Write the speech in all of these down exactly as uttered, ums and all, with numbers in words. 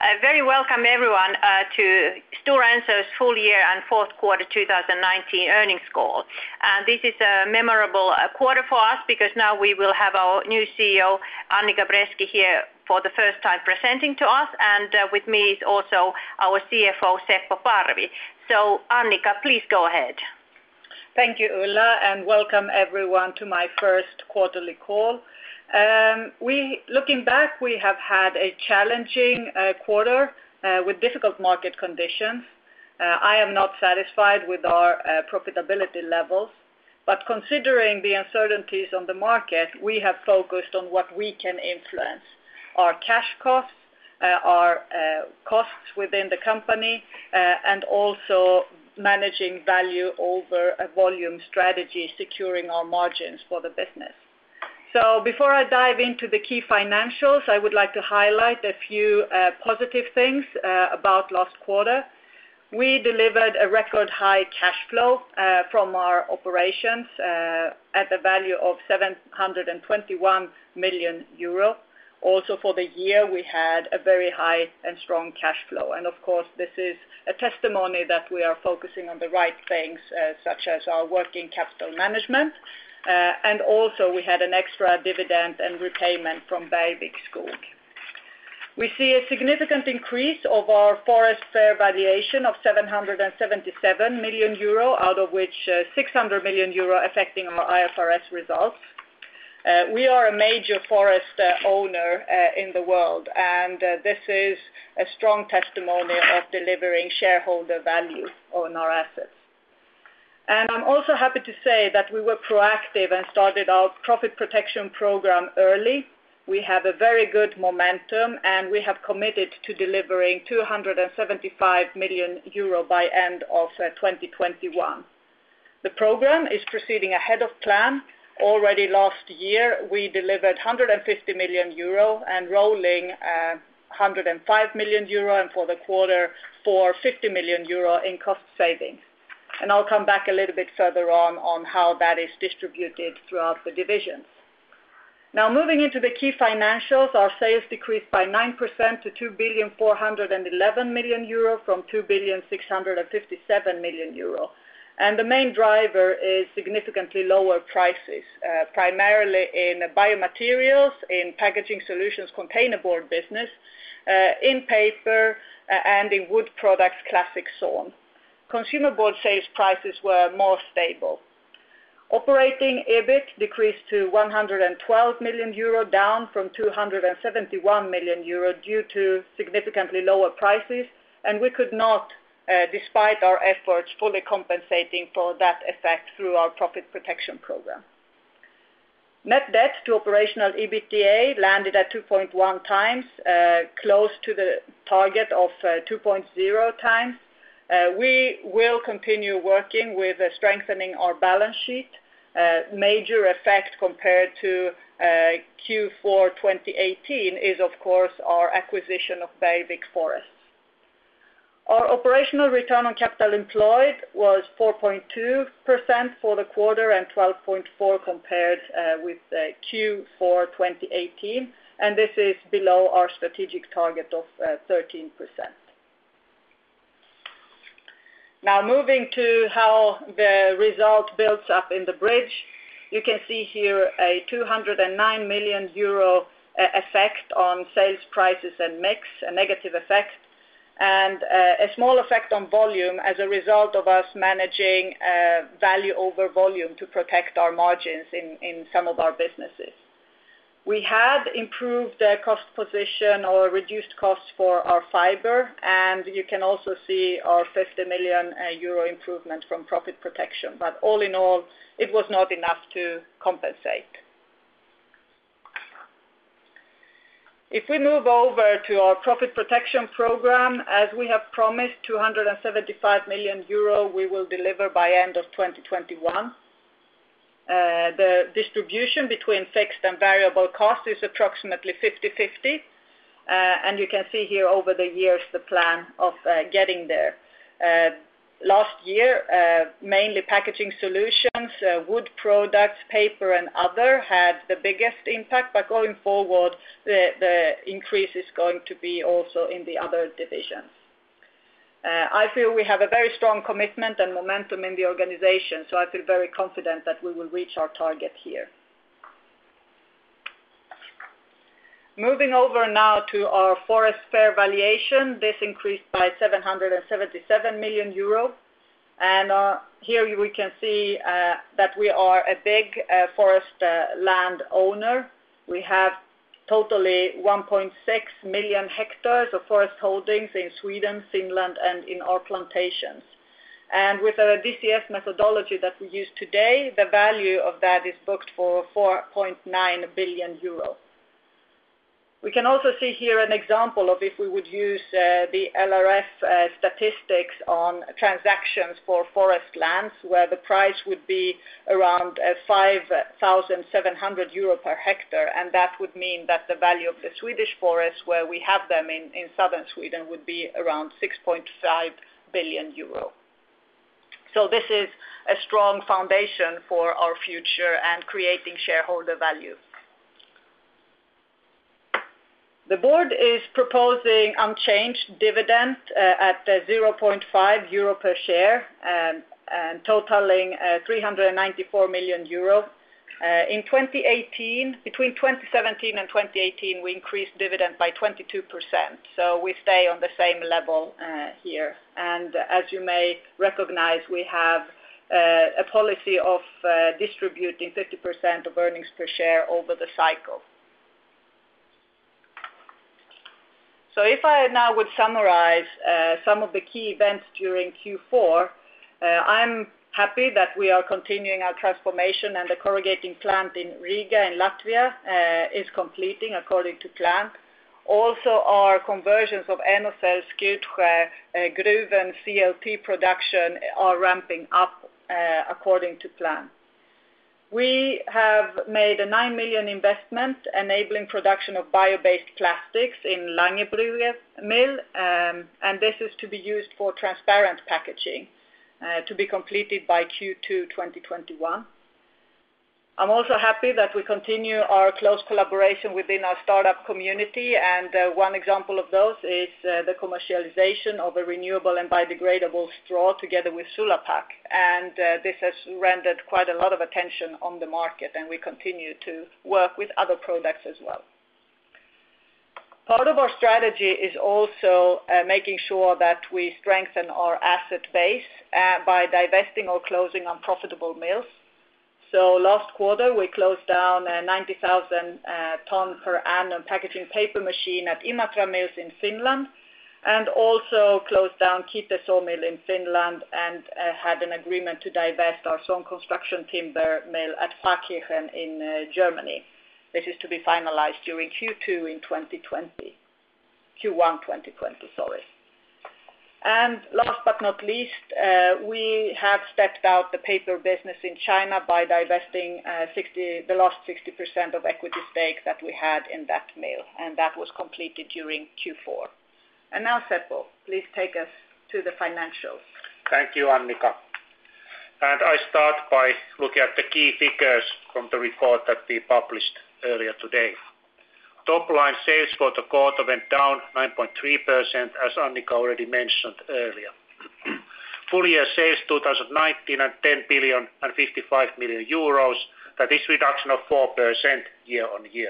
Uh, very welcome everyone uh, to Stora Enso's full year and fourth quarter two thousand nineteen earnings call. And this is a memorable uh, quarter for us because now we will have our new C E O Annica Bresky here for the first time presenting to us, and uh, with me is also our C F O Seppo Parvi. So Annica, please go ahead. Thank you, Ulla, and welcome everyone to my first quarterly call. Um, we, looking back, we have had a challenging uh, quarter uh, with difficult market conditions. Uh, I am not satisfied with our uh, profitability levels, but considering the uncertainties on the market, we have focused on what we can influence. Our cash costs, uh, our uh, costs within the company, uh, and also managing value over a volume strategy, securing our margins for the business. So before I dive into the key financials, I would like to highlight a few uh, positive things uh, about last quarter. We delivered a record high cash flow uh, from our operations uh, at the value of seven hundred twenty-one million euro. Also for the year, we had a very high and strong cash flow. And of course, this is a testimony that we are focusing on the right things, uh, such as our working capital management. Uh, and also we had an extra dividend and repayment from Bergvik Skog. We see a significant increase of our forest fair valuation of seven hundred seventy-seven million euro, out of which uh, six hundred million euro affecting our I F R S results. Uh, we are a major forest uh, owner uh, in the world, and uh, this is a strong testimony of delivering shareholder value on our assets. And I'm also happy to say that we were proactive and started our profit protection program early. We have a very good momentum, and we have committed to delivering two hundred seventy-five million euro by end of uh, twenty twenty-one. The program is proceeding ahead of plan. Already last year, we delivered one hundred fifty million euro and rolling uh, one hundred five million euro, and for the quarter, for fifty million euro in cost savings. And I'll come back a little bit further on on how that is distributed throughout the divisions. Now, moving into the key financials, our sales decreased by nine percent to two billion four hundred eleven million euro from two billion six hundred fifty-seven million euro. And the main driver is significantly lower prices, uh, primarily in biomaterials, in packaging solutions, containerboard business, uh, in paper, uh, and in wood products, classic sawn. Consumer board sales prices were more stable. Operating EBIT decreased to one hundred twelve million euro, down from two hundred seventy-one million euro due to significantly lower prices, and we could not, uh, despite our efforts, fully compensating for that effect through our profit protection program. Net debt to operational EBITDA landed at two point one times, uh, close to the target of uh, two point zero times. Uh, we will continue working with uh, strengthening our balance sheet. Uh, major effect compared to uh, Q four twenty eighteen is, of course, our acquisition of Bergvik Forests. Our operational return on capital employed was four point two percent for the quarter and twelve point four percent compared uh, with uh, Q four twenty eighteen, and this is below our strategic target of uh, thirteen percent. Now, moving to how the result builds up in the bridge, you can see here a two hundred nine million euro uh, effect on sales prices and mix, a negative effect, and uh, a small effect on volume as a result of us managing uh, value over volume to protect our margins in, in some of our businesses. We had improved the cost position or reduced costs for our fiber, and you can also see our fifty million euro improvement from profit protection. But all in all, it was not enough to compensate. If we move over to our profit protection program, as we have promised, two hundred seventy-five million euro we will deliver by end of twenty twenty-one. Uh, the distribution between fixed and variable costs is approximately fifty fifty, uh, and you can see here over the years the plan of uh, getting there. Uh, last year, uh, mainly packaging solutions, uh, wood products, paper and other had the biggest impact, but going forward the, the increase is going to be also in the other divisions. Uh, I feel we have a very strong commitment and momentum in the organization, so I feel very confident that we will reach our target here. Moving over now to our forest fair valuation, this increased by seven hundred seventy-seven million euro. And uh, here we can see uh, that we are a big uh, forest uh, land owner. We have totally one point six million hectares of forest holdings in Sweden, Finland, and in our plantations. And with a D C F methodology that we use today, the value of that is booked for four point nine billion euro. We can also see here an example of if we would use uh, the L R F uh, statistics on transactions for forest lands, where the price would be around uh, five thousand seven hundred euro per hectare, and that would mean that the value of the Swedish forests, where we have them in, in southern Sweden, would be around six point five billion euro. So this is a strong foundation for our future and creating shareholder value. The board is proposing unchanged dividend uh, at uh, zero point five euro per share um, and totaling uh, three hundred ninety-four million euro. Uh, in twenty eighteen, between twenty seventeen and twenty eighteen, we increased dividend by twenty-two percent. So we stay on the same level uh, here. And as you may recognize, we have uh, a policy of uh, distributing fifty percent of earnings per share over the cycle. So if I now would summarize uh, some of the key events during Q four, uh, I'm happy that we are continuing our transformation, and the corrugating plant in Riga in Latvia uh, is completing according to plan. Also, our conversions of Enocell, Skutskär, uh, Gruvön, C L T production are ramping up uh, according to plan. We have made a nine million investment enabling production of bio-based plastics in Langerbrugge mill, um, and this is to be used for transparent packaging, uh, to be completed by Q two twenty twenty-one. I'm also happy that we continue our close collaboration within our startup community, and uh, one example of those is uh, the commercialization of a renewable and biodegradable straw together with Sulapac, and uh, this has rendered quite a lot of attention on the market, and we continue to work with other products as well. Part of our strategy is also uh, making sure that we strengthen our asset base uh, by divesting or closing unprofitable mills. So last quarter, we closed down a ninety thousand uh, ton per annum packaging paper machine at Imatra mills in Finland, and also closed down Kite sawmill in Finland, and uh, had an agreement to divest our sawn construction timber mill at Pfarrkirchen in uh, Germany. This is to be finalized during Q two in twenty twenty, Q one twenty twenty, sorry. And last but not least, uh, we have stepped out the paper business in China by divesting uh, sixty, the last sixty percent of equity stake that we had in that mill, and that was completed during Q four. And now, Seppo, please take us to the financials. Thank you, Annika. And I start by looking at the key figures from the report that we published earlier today. Top line sales for the quarter went down nine point three percent, as Annika already mentioned earlier. Full year sales twenty nineteen at ten billion and fifty-five million euros, that is reduction of four percent year on year.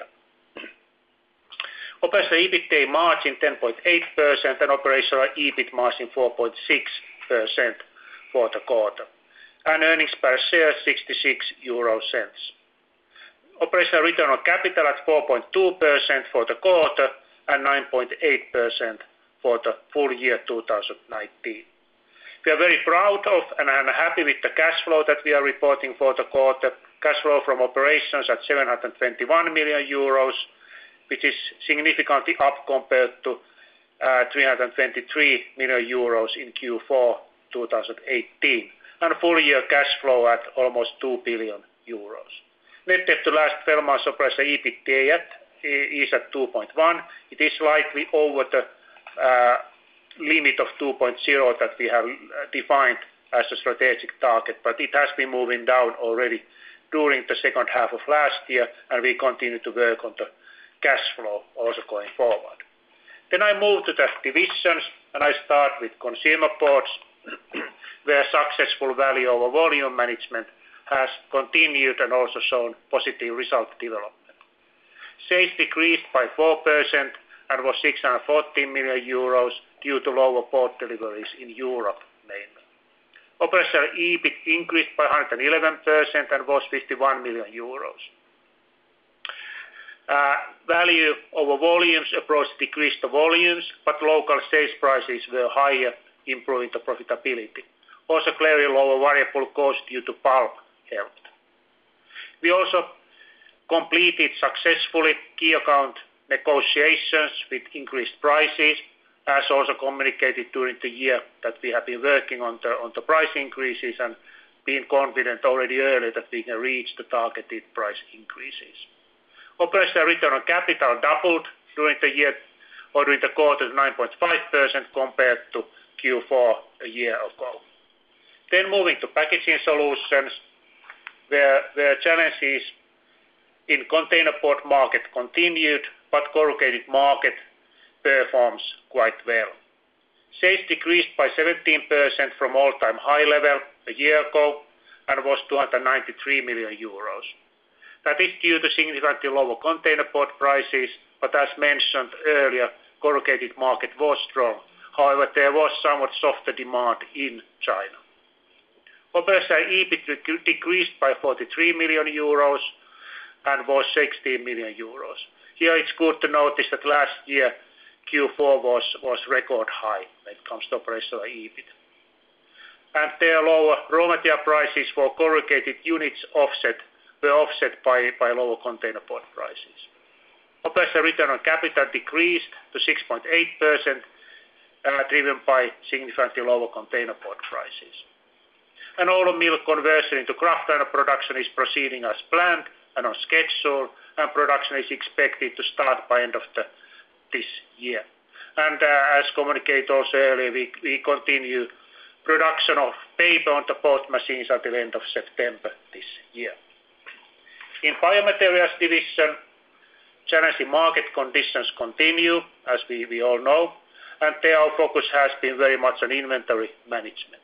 Operational EBITDA margin ten point eight percent and operational EBIT margin four point six percent for the quarter. And earnings per share sixty-six euro cents. Operational return on capital at four point two percent for the quarter and nine point eight percent for the full year two thousand nineteen. We are very proud of and I'm happy with the cash flow that we are reporting for the quarter. Cash flow from operations at seven hundred twenty-one million euros, which is significantly up compared to uh, three hundred twenty-three million euros in Q four two thousand eighteen, and full year cash flow at almost two billion euros. Net debt to last twelve months operational EBITDA at, is at two point one. It is slightly over the uh, limit of two point oh that we have defined as a strategic target, but it has been moving down already during the second half of last year, and we continue to work on the cash flow also going forward. Then I move to the divisions, and I start with Consumer Boards, where successful value over volume management has continued and also shown positive result development. Sales decreased by four percent and was six hundred fourteen million euros due to lower board deliveries in Europe mainly. Operational EBIT increased by one hundred eleven percent and was fifty-one million euros. Uh, value over volumes approach decreased the volumes, but local sales prices were higher, improving the profitability. Also clearly lower variable cost due to pulp helped. We also completed successfully key account negotiations with increased prices, as also communicated during the year that we have been working on the, on the price increases and being confident already earlier that we can reach the targeted price increases. Operational return on capital doubled during the year or during the quarter to nine point five percent compared to Q four a year ago. Then moving to Packaging Solutions, where, where challenges in containerboard market continued, but corrugated market performs quite well. Sales decreased by seventeen percent from all-time high level a year ago and was two hundred ninety-three million euros. That is due to significantly lower containerboard prices, but as mentioned earlier, corrugated market was strong. However, there was somewhat softer demand in China. Operational EBIT decreased by forty-three million euros and was sixteen million euros. Here it's good to notice that last year Q four was, was record high when it comes to operational EBIT. And their lower raw material prices for corrugated units offset were offset by, by lower containerboard prices. Operational return on capital decreased to six point eight percent, uh, driven by significantly lower containerboard prices. And Oulu mill conversion into kraftliner production is proceeding as planned and on schedule, and production is expected to start by end of the, this year. And uh, as communicated also earlier, we, we continue production of paper on the board machines until end of September this year. In Biomaterials division, challenging market conditions continue, as we, we all know, and there our focus has been very much on inventory management.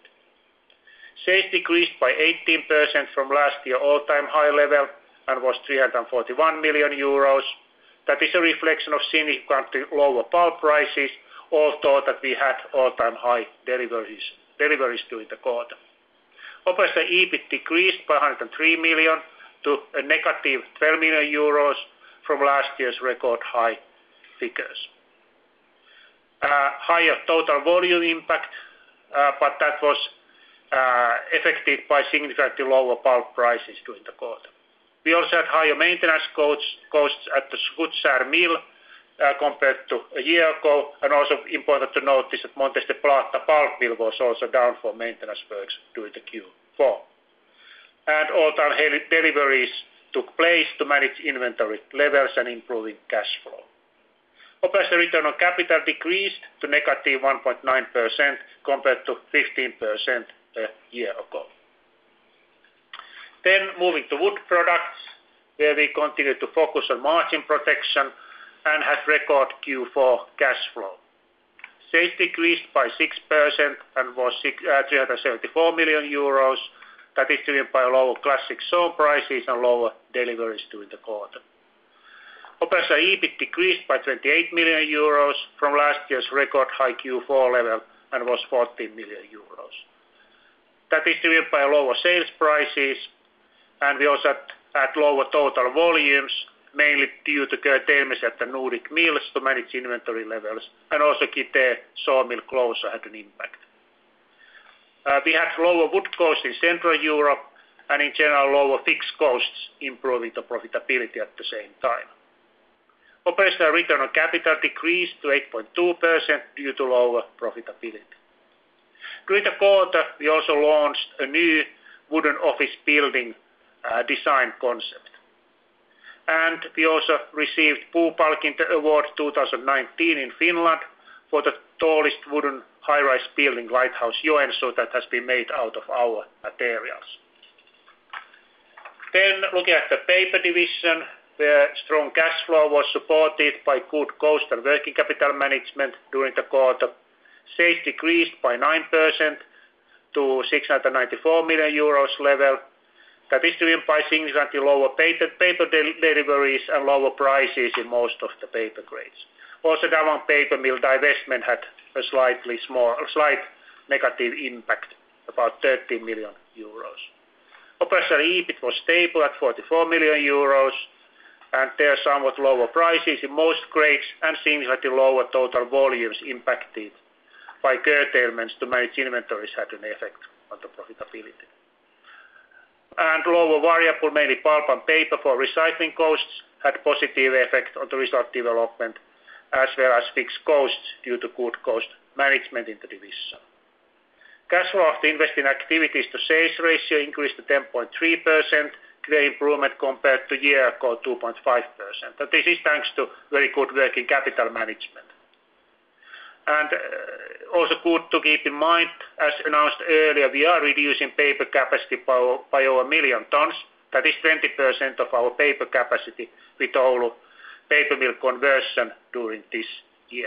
Sales decreased by eighteen percent from last year all-time high level and was three hundred forty-one million euros. That is a reflection of significantly lower pulp prices, although that we had all-time high deliveries, deliveries during the quarter. Operational EBIT decreased by one hundred three million to a negative twelve million euros from last year's record high figures. Uh, higher total volume impact, uh, but that was uh, affected by significantly lower pulp prices during the quarter. We also had higher maintenance costs, costs at the Skutskär mill uh, compared to a year ago, and also important to notice that Montes del Plata pulp mill was also down for maintenance works during the Q four. And all-time deliveries took place to manage inventory levels and improving cash flow. Operational return on capital decreased to negative one point nine percent compared to fifteen percent a year ago. Then moving to Wood Products, where we continue to focus on margin protection and had record Q four cash flow. Sales decreased by six percent and was three hundred seventy-four million euros. That is driven by lower classic sawn prices and lower deliveries during the quarter. Operational EBIT decreased by twenty-eight million euros from last year's record high Q four level and was fourteen million euros. That is driven by lower sales prices, and we also had, had lower total volumes, mainly due to curtailments at the Nordic mills to manage inventory levels, and also Kitee sawmill closure had an impact. Uh, we had lower wood costs in Central Europe, and in general lower fixed costs, improving the profitability at the same time. Operational return on capital decreased to eight point two percent due to lower profitability. During the quarter, we also launched a new wooden office building uh, design concept. And we also received Puupalkinto Award twenty nineteen in Finland for the tallest wooden high-rise building Lighthouse Joensuu that has been made out of our materials. Then looking at the paper division, where strong cash flow was supported by good cost and working capital management during the quarter. Sales decreased by nine percent to six hundred ninety-four million euros level. That is driven by significantly lower paper, paper deliveries and lower prices in most of the paper grades. Also, Davon Paper Mill divestment had a slightly small, a slight negative impact, about thirteen million euros. Operational E B I T was stable at forty-four million euros, and there are somewhat lower prices in most grades and significantly lower total volumes impacted by curtailments to manage inventories had an effect on the profitability. And lower variable, mainly pulp and paper for recycling costs, had positive effect on the result development, as well as fixed costs due to good cost management in the division. Cash flow after investing activities to sales ratio increased to ten point three percent, clear improvement compared to a year ago, two point five percent. And this is thanks to very good working capital management. And uh, also good to keep in mind, as announced earlier, we are reducing paper capacity by, by over a million tons. That is twenty percent of our paper capacity with Oulu paper mill conversion during this year.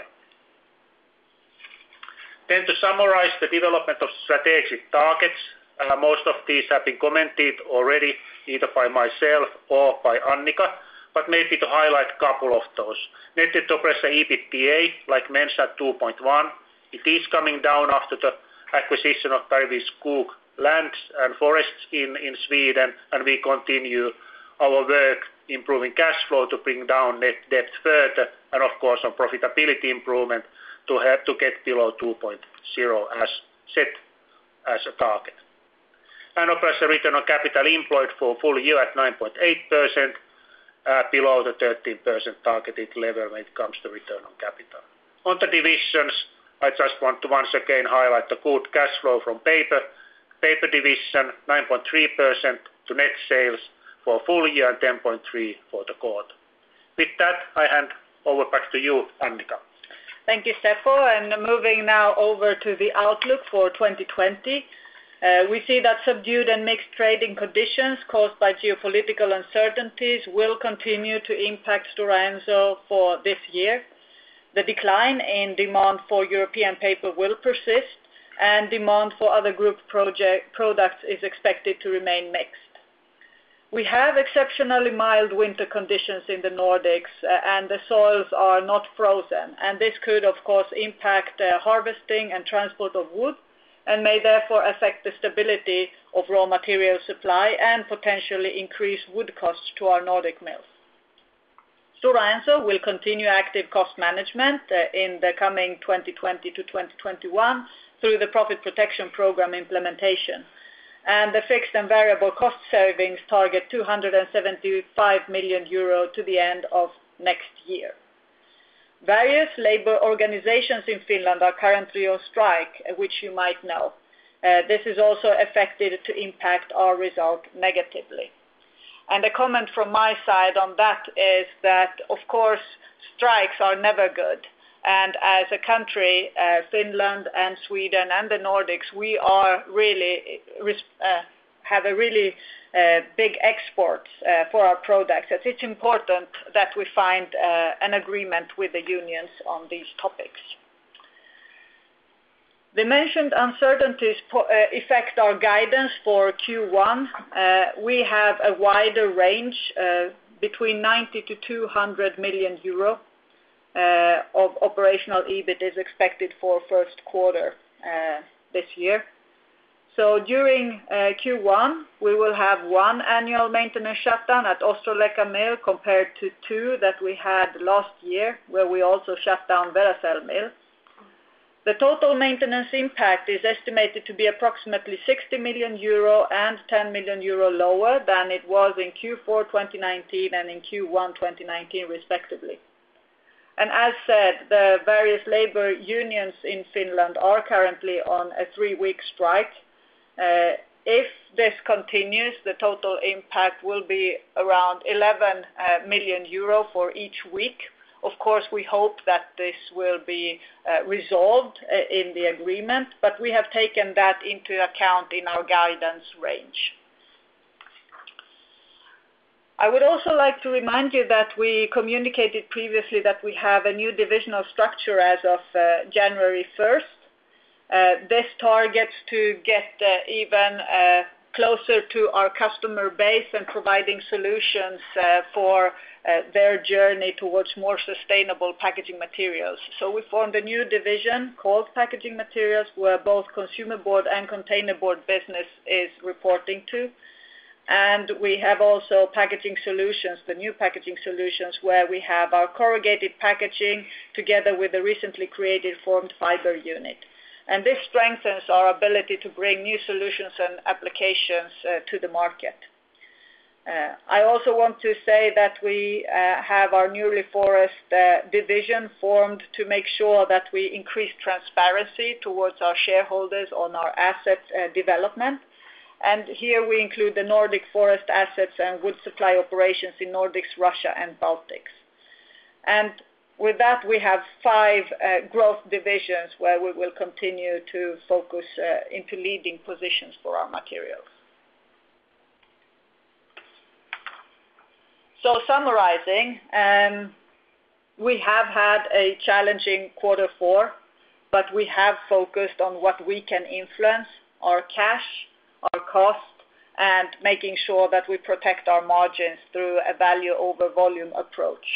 Then to summarize the development of strategic targets, uh, most of these have been commented already either by myself or by Annika, but maybe to highlight a couple of those. Net debt to operational EBITDA, like mentioned, two point one. It is coming down after the acquisition of Bergvik Skog lands and forests in, in Sweden, and we continue our work improving cash flow to bring down net debt further, and of course on profitability improvement to have to get below two point oh as set as a target. And operational return on capital employed for full year at nine point eight percent, uh, below the thirteen percent targeted level when it comes to return on capital. On the divisions, I just want to once again highlight the good cash flow from paper. Paper division, nine point three percent to net sales for full year and ten point three percent for the quarter. With that, I hand over back to you, Annika. Thank you, Seppo. And moving now over to the outlook for twenty twenty. Uh, we see that subdued and mixed trading conditions caused by geopolitical uncertainties will continue to impact Stora Enso for this year. The decline in demand for European paper will persist, and demand for other group project products is expected to remain mixed. We have exceptionally mild winter conditions in the Nordics, uh, and the soils are not frozen, and this could of course impact uh, harvesting and transport of wood, and may therefore affect the stability of raw material supply and potentially increase wood costs to our Nordic mills. Stora Enso will continue active cost management uh, in the coming twenty twenty to twenty twenty-one through the profit protection program implementation. And the fixed and variable cost savings target two hundred seventy-five million euro to the end of next year. Various labor organizations in Finland are currently on strike, which you might know. Uh, this is also expected to impact our result negatively. And a comment from my side on that is that, of course, strikes are never good. And as a country, uh, Finland and Sweden and the Nordics, we are really uh, have a really uh, big export uh, for our products. It's important that we find uh, an agreement with the unions on these topics. The mentioned uncertainties po- uh, affect our guidance for Q one. Uh, we have a wider range uh, between ninety to two hundred million euro. Uh, of operational E B I T is expected for first quarter uh, this year. So during uh, Q one, we will have one annual maintenance shutdown at Ostrołęka mill compared to two that we had last year, where we also shut down Veracel mill. The total maintenance impact is estimated to be approximately sixty million euro and ten million euro lower than it was in Q four twenty nineteen and in Q one twenty nineteen respectively. And as said, the various labor unions in Finland are currently on a three-week strike. Uh, if this continues, the total impact will be around eleven uh, million euro for each week Of course, we hope that this will be uh, resolved uh, in the agreement, but we have taken that into account in our guidance range. I would also like to remind you that we communicated previously that we have a new divisional structure as of uh, January first. Uh, this targets to get uh, even uh, closer to our customer base and providing solutions uh, for uh, their journey towards more sustainable packaging materials. So we formed a new division called Packaging Materials, where both consumer board and container board business is reporting to. And we have also Packaging Solutions, the new Packaging Solutions, where we have our corrugated packaging together with the recently created formed fiber unit. And this strengthens our ability to bring new solutions and applications uh, to the market. Uh, I also want to say that we uh, have our newly forest uh, division formed to make sure that we increase transparency towards our shareholders on our asset uh, development. And here we include the Nordic forest assets and wood supply operations in Nordics, Russia, and Baltics. And with that, we have five uh, growth divisions where we will continue to focus uh, into leading positions for our materials. So summarizing, um, we have had a challenging quarter four, but we have focused on what we can influence, our cash, our cost, and making sure that we protect our margins through a value over volume approach.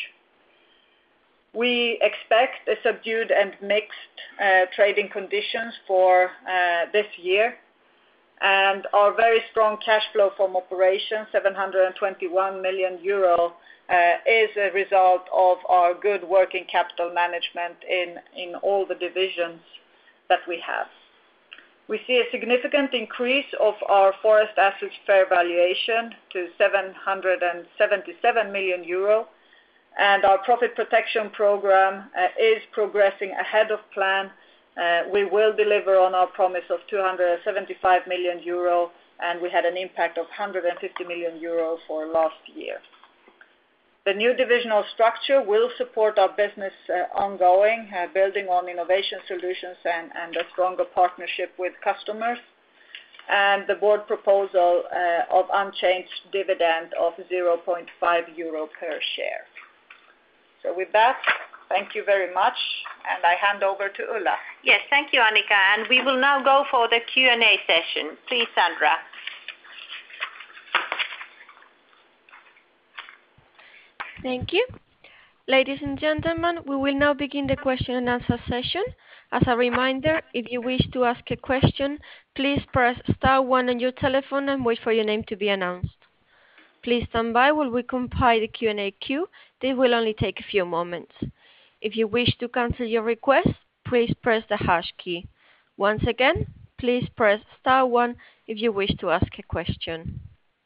We expect a subdued and mixed uh, trading conditions for uh, this year, and our very strong cash flow from operations, seven hundred twenty-one million euro, uh, is a result of our good working capital management in, in all the divisions that we have. We see a significant increase of our forest assets fair valuation to seven hundred seventy-seven million euro, and our profit protection program uh, is progressing ahead of plan. Uh, we will deliver on our promise of two hundred seventy-five million euro, and we had an impact of one hundred fifty million euro for last year. The new divisional structure will support our business uh, ongoing, uh, building on innovation solutions and, and a stronger partnership with customers. And the board proposal uh, of unchanged dividend of zero point five euro per share. So with that, thank you very much, and I hand over to Ulla. Yes, thank you, Annika, and we will now go for the Q and A session. Please, Sandra. Thank you. Ladies and gentlemen, we will now begin the question and answer session. As a reminder, if you wish to ask a question, please press star one on your telephone and wait for your name to be announced. Please stand by while we compile the Q and A queue. This will only take a few moments. If you wish to cancel your request, please press the hash key. Once again, please press star one if you wish to ask a question.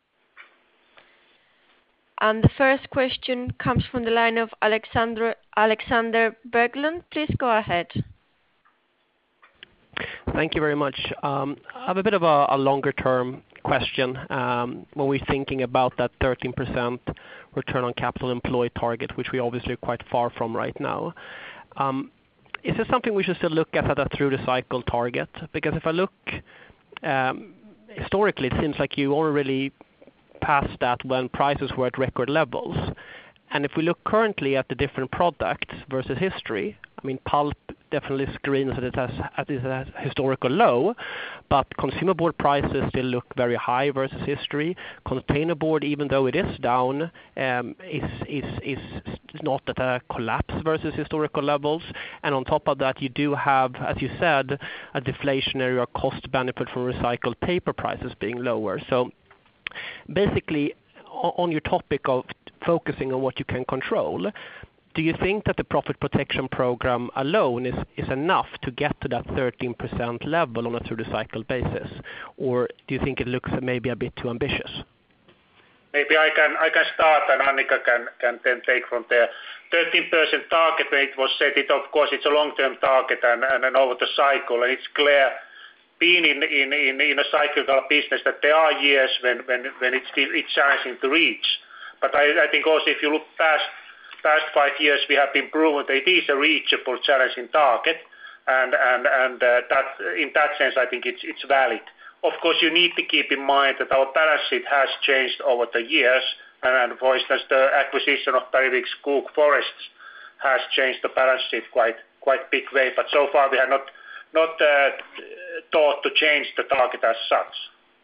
And the first question comes from the line of Alexander Alexander Berglund. Please go ahead. Thank you very much. Um, I have a bit of a, a longer term question um, when we're thinking about that thirteen percent return on capital employed target, which we're obviously quite far from right now. Um, is this something we should still look at as a through the cycle target? Because if I look um, historically, it seems like you only really passed that when prices were at record levels. And if we look currently at the different products versus history, I mean, pulp definitely screens that it has at a historical low, but consumer board prices still look very high versus history. Container board, even though it is down, um, is, is, is not at a collapse versus historical levels. And on top of that, you do have, as you said, a deflationary or cost benefit from recycled paper prices being lower. So basically, on your topic of focusing on what you can control, do you think that the profit protection program alone is, is enough to get to that thirteen percent level on a through the cycle basis? Or do you think it looks maybe a bit too ambitious? Maybe I can I can start and Annika can, can then take from there. thirteen percent target when it was set, it of course it's a long-term target and, and, and over the cycle, and it's clear being in, in, in, in a cyclical business that there are years when, when, when it's, still, it's challenging to reach. But I, I think also if you look past past five years we have been proven that it is a reachable, challenging target, and and and uh, that in that sense I think it's it's valid. Of course, you need to keep in mind that our balance sheet has changed over the years, and, and for instance, the acquisition of Bergvik Skog Forests has changed the balance sheet quite quite big way. But so far we have not not uh, thought to change the target as such.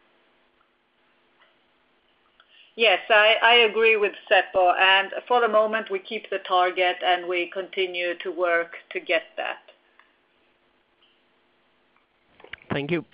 Yes, I, I agree with Seppo, and for the moment we keep the target and we continue to work to get that. Thank you.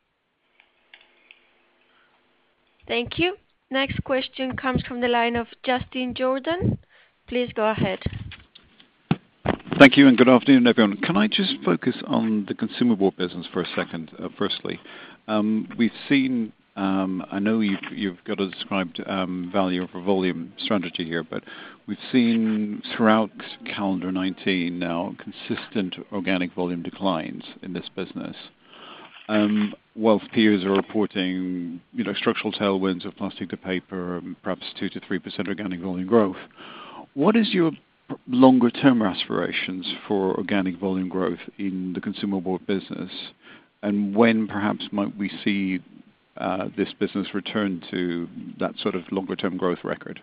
Thank you. Next question comes from the line of Justin Jordan. Please go ahead. Thank you and good afternoon, everyone. Can I just focus on the consumer board business for a second, uh, firstly? Um, we've seen, um, I know you've, you've got a described um, value over volume strategy here, but we've seen throughout calendar nineteen now consistent organic volume declines in this business. Um, whilst peers are reporting, you know, structural tailwinds of plastic to paper, perhaps two to three percent organic volume growth. What is your longer term aspirations for organic volume growth in the consumer board business, and when perhaps might we see uh, this business return to that sort of longer term growth record?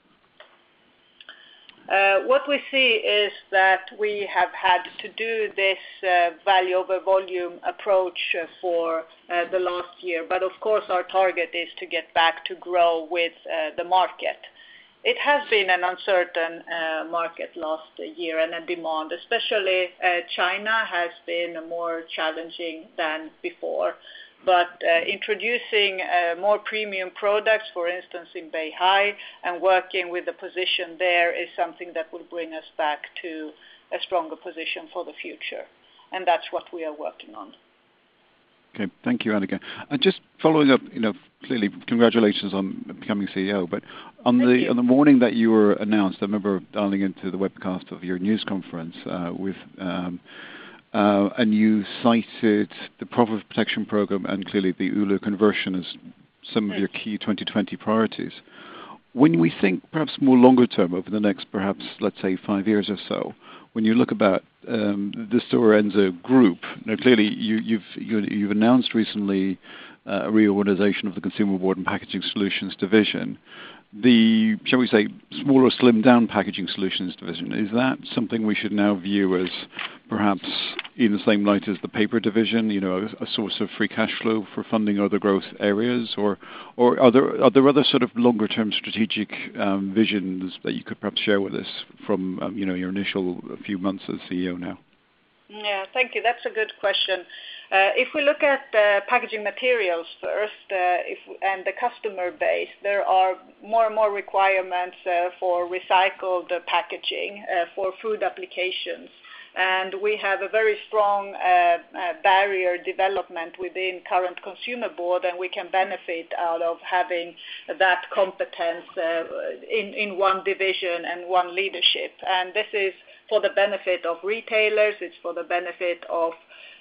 Uh, what we see is that we have had to do this uh, value over volume approach uh, for uh, the last year, but of course our target is to get back to grow with uh, the market. It has been an uncertain uh, market last year and a demand, especially uh, China has been more challenging than before. But uh, introducing uh, more premium products, for instance in Beihai, and working with the position there is something that will bring us back to a stronger position for the future. And that's what we are working on. Okay, thank you, Annika. Uh, just following up, you know, clearly congratulations on becoming C E O, but on Thank the you. on the morning that you were announced, I remember dialing into the webcast of your news conference uh, with um, Uh, and you cited the profit protection program and clearly the Oulu conversion as some of your key twenty twenty priorities. When we think perhaps more longer term, over the next perhaps, let's say, five years or so, when you look about um, the Stora Enso group, now clearly you, you've, you, you've announced recently uh, a reorganization of the Consumer Board and Packaging Solutions division. The, shall we say, smaller, slimmed down Packaging Solutions division, is that something we should now view as perhaps in the same light as the paper division, you know, a, a source of free cash flow for funding other growth areas? Or or are there, are there other sort of longer term strategic um, visions that you could perhaps share with us from, um, you know, your initial few months as C E O now? Yeah, thank you. That's a good question. Uh, if we look at uh, packaging materials first, uh, if, and the customer base, there are more and more requirements uh, for recycled uh, packaging uh, for food applications. And we have a very strong uh, uh, barrier development within current consumer board, and we can benefit out of having that competence uh, in, in one division and one leadership. And this is for the benefit of retailers, it's for the benefit of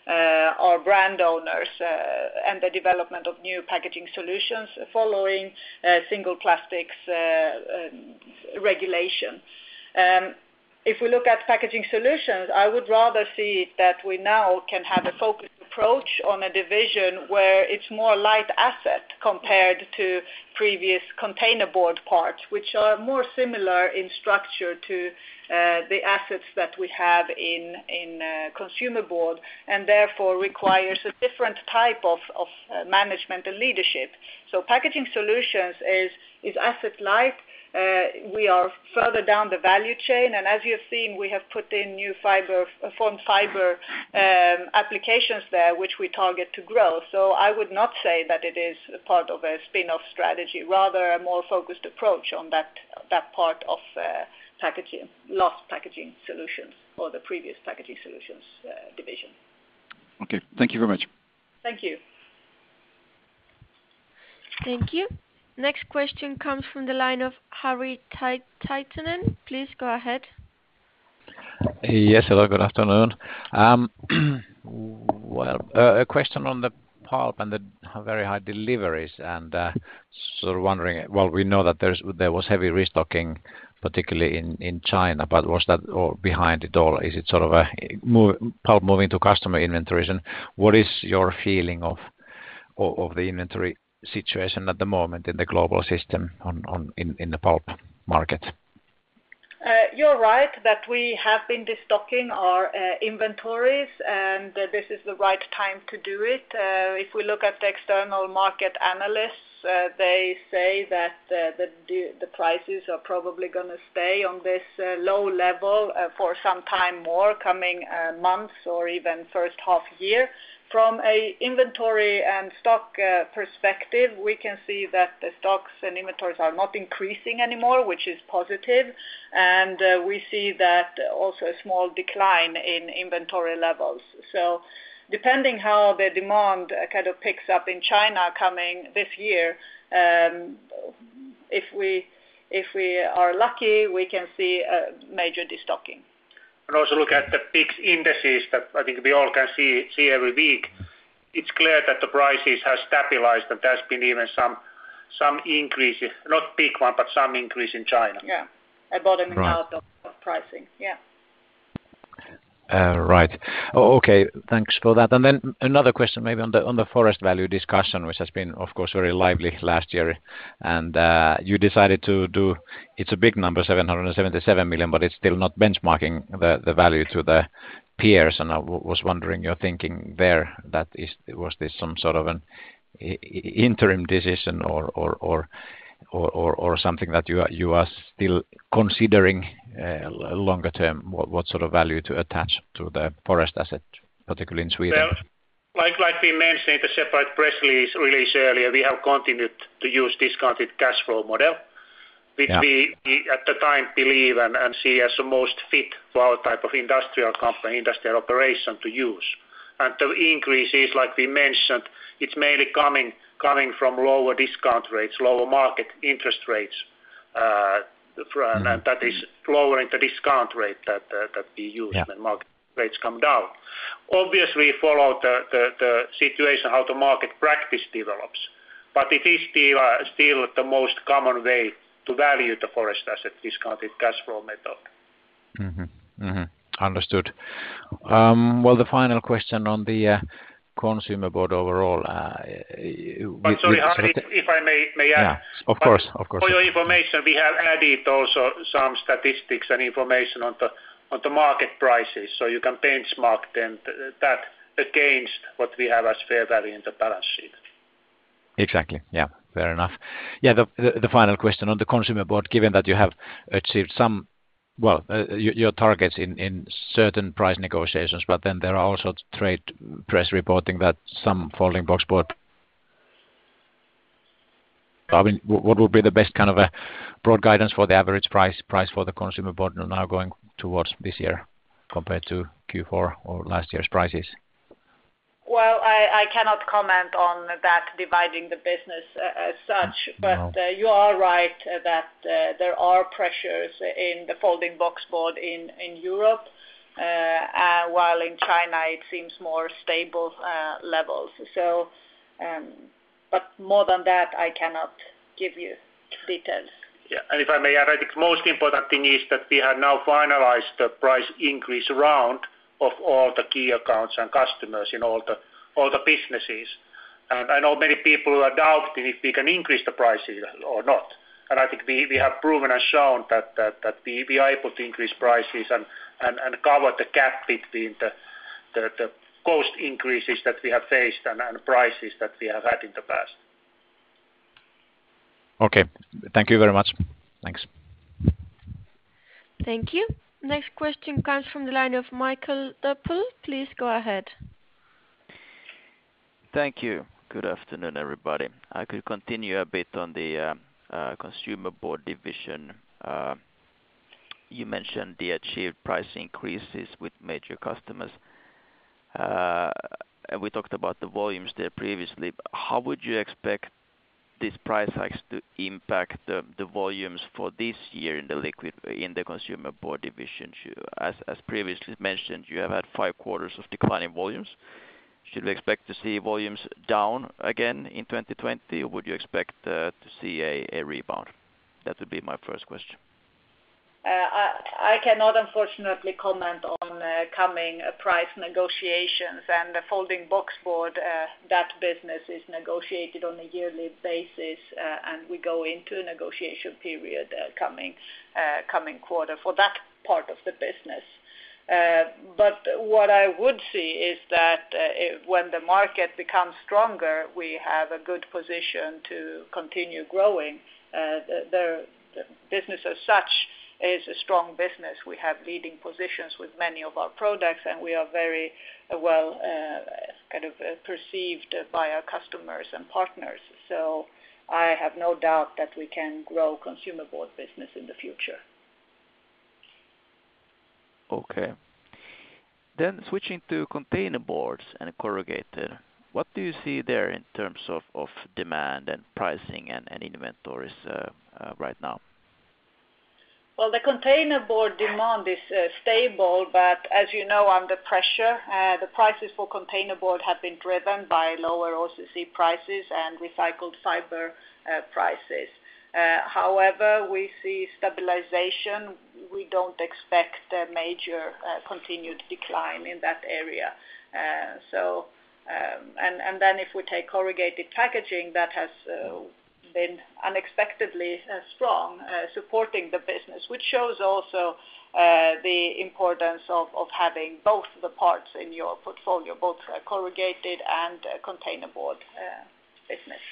Uh, our brand owners uh, and the development of new packaging solutions following uh, single plastics uh, uh, regulation. Um, if we look at packaging solutions, I would rather see that we now can have a focused approach on a division where it's more light asset compared to previous container board parts, which are more similar in structure to Uh, the assets that we have in, in uh, consumer board, and therefore requires a different type of, of uh, management and leadership. So packaging solutions is, is asset light. Uh, we are further down the value chain, and as you have seen, we have put in new fiber, uh, formed fiber um, applications there, which we target to grow. So I would not say that it is a part of a spin-off strategy, rather a more focused approach on that, that part of uh, packaging, lost packaging solutions, or the previous packaging solutions uh, division. Okay, thank you very much. Thank you. Thank you. Next question comes from the line of Harri Taittonen. Please go ahead. Yes, hello, good afternoon. Um, well, uh, a question on the pulp and the very high deliveries, and uh, sort of wondering, well, we know that there's, there was heavy restocking particularly in China, but was that or behind it all? Is it sort of a move, pulp moving to customer inventories? And what is your feeling of of the inventory situation at the moment in the global system on in the pulp market? Uh, you're right that we have been destocking our uh, inventories, and uh, this is the right time to do it. Uh, if we look at the external market analysts, uh, they say that uh, the, the prices are probably going to stay on this uh, low level uh, for some time more, coming uh, months or even first half year. From a inventory and stock uh, perspective, we can see that the stocks and inventories are not increasing anymore, which is positive, and uh, we see that also a small decline in inventory levels. So depending how the demand uh, kind of picks up in China coming this year, um, if we if we are lucky, we can see a major destocking. And also look at the big indices that I think we all can see see every week. It's clear that the prices have stabilized, and there's been even some some increase, not big one, but some increase in China. Yeah, a bottoming right. out of, of pricing. Yeah. Uh, right. Oh, okay. Thanks for that. And then another question, maybe on the on the forest value discussion, which has been, of course, very lively last year. And uh, you decided to do. It's a big number, seven hundred seventy-seven million, but it's still not benchmarking the the value to the peers. And I w- was wondering your thinking there. That is, was this some sort of an I- interim decision, or or or or, or, or something that you are, you are still considering uh, longer term, what, what sort of value to attach to the forest asset, particularly in Sweden? Well, like, like we mentioned in the separate press release, release earlier, we have continued to use discounted cash flow model, which yeah. we, we at the time believe and, and see as the most fit for our type of industrial company, industrial operation to use. And the increase is, like we mentioned, it's mainly coming coming from lower discount rates, lower market interest rates, uh, and, and that is lowering the discount rate that uh, that we use yeah. when market rates come down. Obviously, follow the, the, the situation how the market practice develops, but it is still uh, still the most common way to value the forest asset, discounted cash flow method. Mm-hmm. Mm-hmm. Understood. Um, well, the final question on the uh, consumer board overall. Uh, but with, sorry, with Harri, if, if I may, may add. Yeah, of course, of course. For your information, we have added also some statistics and information on the on the market prices, so you can benchmark them that against what we have as fair value in the balance sheet. Exactly. Yeah, fair enough. Yeah, the the, the final question on the consumer board, given that you have achieved some. Well, uh, your, your targets in, in certain price negotiations, but then there are also trade press reporting that some folding boxboard. I mean, what would be the best kind of a broad guidance for the average price price for the consumer board now going towards this year compared to Q four or last year's prices? Well, I, I cannot comment on that dividing the business uh, as such, but no. uh, you are right uh, that uh, there are pressures in the folding boxboard in, in Europe, uh, uh, while in China it seems more stable uh, levels. So, um, but more than that, I cannot give you details. Yeah, and if I may add, I think the most important thing is that we have now finalized the price increase round of all the key accounts and customers in all the all the businesses. And I know many people who are doubting if we can increase the prices or not. And I think we, we have proven and shown that that, that we, we are able to increase prices and, and, and cover the gap between the, the, the cost increases that we have faced and, and prices that we have had in the past. Okay. Thank you very much. Thanks. Thank you. Next question comes from the line of Michael Doppel. Please go ahead. Thank you. Good afternoon, everybody. I could continue a bit on the uh, uh, consumer board division. Uh, you mentioned the achieved price increases with major customers. Uh, and we talked about the volumes there previously. How would you expect these price hikes to impact the, the volumes for this year in the liquid in the consumer board division? As as previously mentioned, you have had five quarters of declining volumes. Should we expect to see volumes down again in twenty twenty, or would you expect uh, to see a, a rebound? That would be my first question. I cannot unfortunately comment on coming price negotiations, and the folding boxboard, that business is negotiated on a yearly basis, and we go into a negotiation period coming quarter for that part of the business. But what I would see is that when the market becomes stronger, we have a good position to continue growing. The business as such is a strong business. We have leading positions with many of our products, and we are very well kind of perceived by our customers and partners. So I have no doubt that we can grow consumer board business in the future. Okay. Then switching to container boards and corrugated, what do you see there in terms of, of demand and pricing and, and inventories uh, uh, right now? Well, the container board demand is uh, stable, but as you know, under pressure. Uh, the prices for container board have been driven by lower O C C prices and recycled fiber uh, prices. Uh, however, we see stabilization. We don't expect a major uh, continued decline in that area. Uh, so, um, and, and then if we take corrugated packaging, that has uh, been unexpectedly uh, strong, uh, supporting the business, which shows also uh, the importance of, of having both the parts in your portfolio, both uh, corrugated and uh, container board uh, business.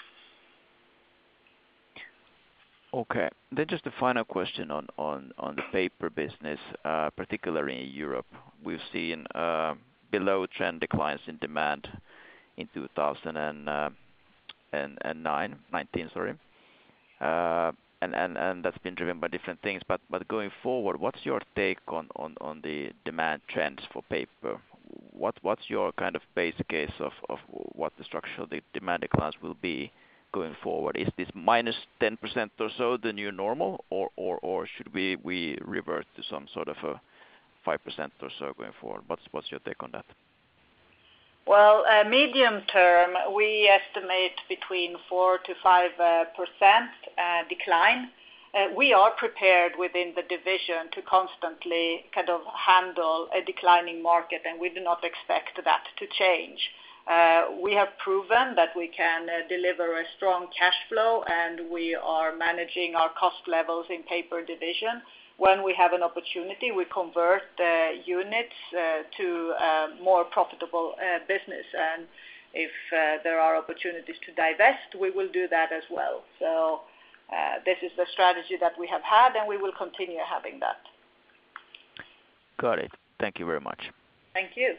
Okay. Then just a final question on, on, on the paper business, uh, particularly in Europe. We've seen uh, below trend declines in demand in two thousand nine, nineteen, sorry. Uh, and, and, and that's been driven by different things. But, but going forward, what's your take on, on, on the demand trends for paper? What, what's your kind of base case of, of what the structure of the demand declines will be going forward? Is this minus ten percent or so the new normal, or, or, or should we, we revert to some sort of a five percent or so going forward? What's, what's your take on that? Well, uh, medium term, we estimate between four to five percent uh, decline. Uh, we are prepared within the division to constantly kind of handle a declining market, and we do not expect that to change. Uh, we have proven that we can uh, deliver a strong cash flow, and we are managing our cost levels in paper division. When we have an opportunity, we convert uh, units uh, to uh, more profitable uh, business, and if uh, there are opportunities to divest, we will do that as well. So uh, this is the strategy that we have had, and we will continue having that. Got it. Thank you very much. Thank you.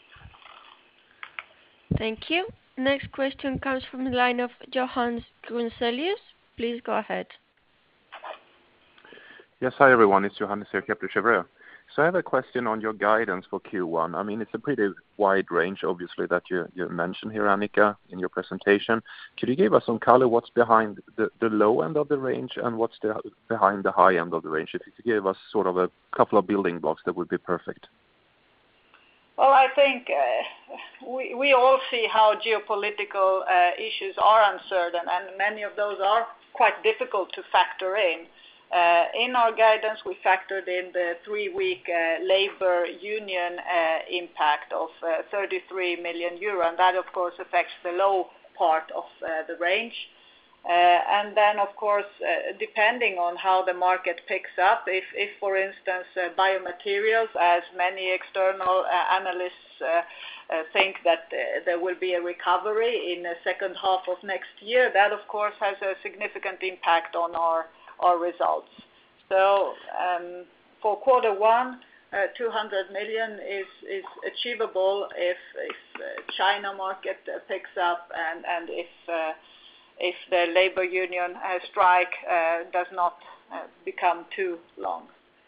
Thank you. Next question comes from the line of Johannes Grunselius. Please go ahead. Yes, hi everyone. It's Johannes here, Kepler Cheuvreux. So I have a question on your guidance for Q one. I mean, it's a pretty wide range, obviously, that you, you mentioned here, Annica, in your presentation. Could you give us some color what's behind the, the low end of the range and what's the, behind the high end of the range? If you could give us sort of a couple of building blocks, that would be perfect. Well, I think uh, we, we all see how geopolitical uh, issues are uncertain, and many of those are quite difficult to factor in. Uh, in our guidance, we factored in the three-week uh, labor union uh, impact of uh, thirty-three million euro, and that, of course, affects the low part of uh, the range. Uh, and then, of course, uh, depending on how the market picks up, if, if for instance, uh, biomaterials, as many external uh, analysts uh, uh, think that uh, there will be a recovery in the second half of next year, that, of course, has a significant impact on our our results. So um, for quarter one, uh, two hundred million is, is achievable if, if uh, China market uh, picks up and, and if, uh, if the labor union uh, strike uh, does not uh, become too long.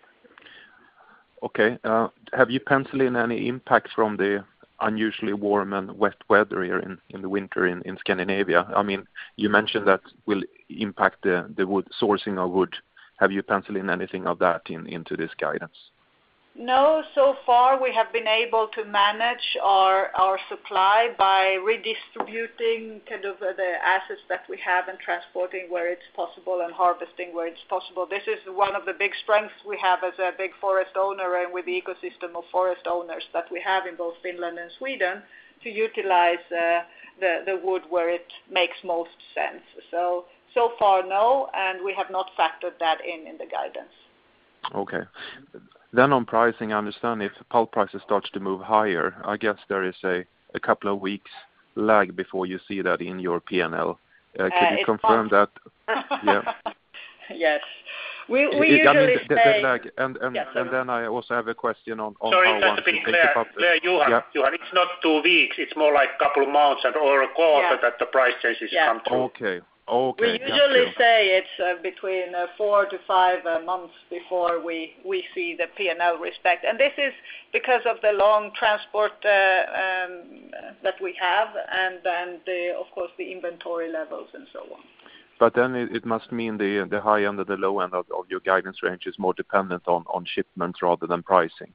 Okay. Uh, have you penciled in any impact from the unusually warm and wet weather here in, in the winter in, in Scandinavia? I mean, you mentioned that will impact the, the wood sourcing of wood. Have you penciled in anything of that in, into this guidance? No, so far we have been able to manage our our supply by redistributing kind of the assets that we have and transporting where it's possible and harvesting where it's possible. This is one of the big strengths we have as a big forest owner and with the ecosystem of forest owners that we have in both Finland and Sweden to utilize uh, the, the wood where it makes most sense. So, so far no, and we have not factored that in in the guidance. Okay. Then on pricing, I understand if pulp prices starts to move higher, I guess there is a, a couple of weeks lag before you see that in your P and L. Uh, could uh, you confirm that? Yeah. Yes. We, we it, usually I mean, the, say... the lag, and, and, yes, and then I also have a question on, on Sorry, how just one to be should clear, think about clear Johan, yeah. Johan, it's not two weeks, it's more like a couple of months and or a quarter Yeah. that the price changes Yeah. come through. Okay. Okay. We usually say it's uh, between uh, four to five uh, months before we, we see the P and L respect. And this is because of the long transport uh, um, that we have and then, the, of course, the inventory levels and so on. But then it, it must mean the the high end and the low end of, of your guidance range is more dependent on, on shipments rather than pricing.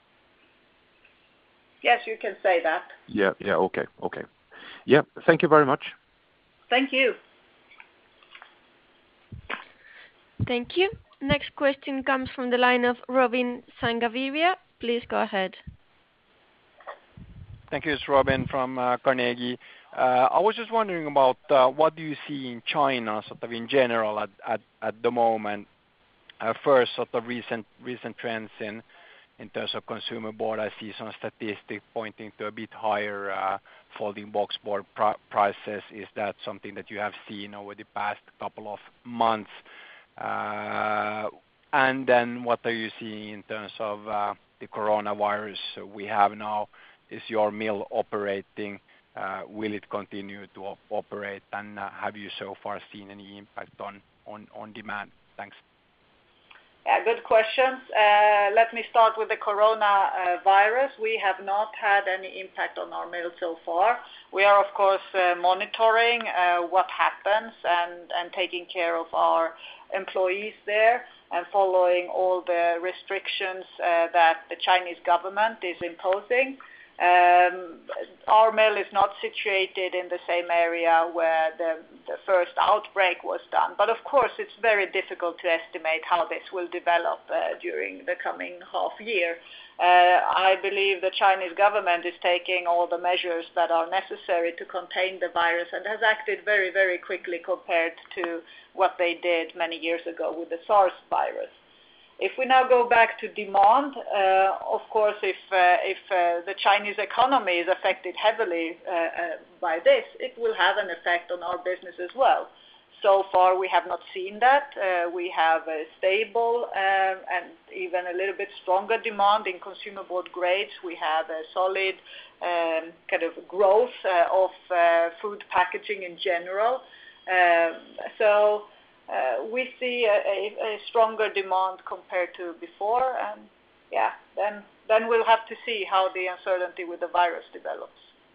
Yes, you can say that. Yeah, yeah, okay, okay. Yeah, thank you very much. Thank you. Thank you. Next question comes from the line of Robin Sangaviria. Please go ahead. Thank you. It's Robin from uh, Carnegie. Uh, I was just wondering about uh, what do you see in China, sort of in general at at, at the moment. Uh, first, sort of recent recent trends in in terms of consumer board. I see some statistics pointing to a bit higher uh, folding boxboard pr- prices. Is that something that you have seen over the past couple of months? Uh, and then what are you seeing in terms of uh, the coronavirus we have now? Is your mill operating? Uh, will it continue to op- operate? And uh, have you so far seen any impact on, on, on demand? Thanks. Yeah, good questions. Uh, let me start with the coronavirus. We have not had any impact on our mill so far. We are, of course, uh, monitoring uh, what happens and, and taking care of our employees there and following all the restrictions uh, that the Chinese government is imposing. Um, our mill is not situated in the same area where the, the first outbreak was done, but of course it's very difficult to estimate how this will develop uh, during the coming half year. Uh, I believe the Chinese government is taking all the measures that are necessary to contain the virus and has acted very, very quickly compared to what they did many years ago with the SARS virus. If we now go back to demand, uh, of course, if uh, if uh, the Chinese economy is affected heavily uh, uh, by this, it will have an effect on our business as well. So far, we have not seen that. Uh, we have a stable uh, and even a little bit stronger demand in consumer board grades. We have a solid um, kind of growth uh, of uh, food packaging in general. Um, so. Uh, we see a, a, a stronger demand compared to before, and yeah, then then we'll have to see how the uncertainty with the virus develops.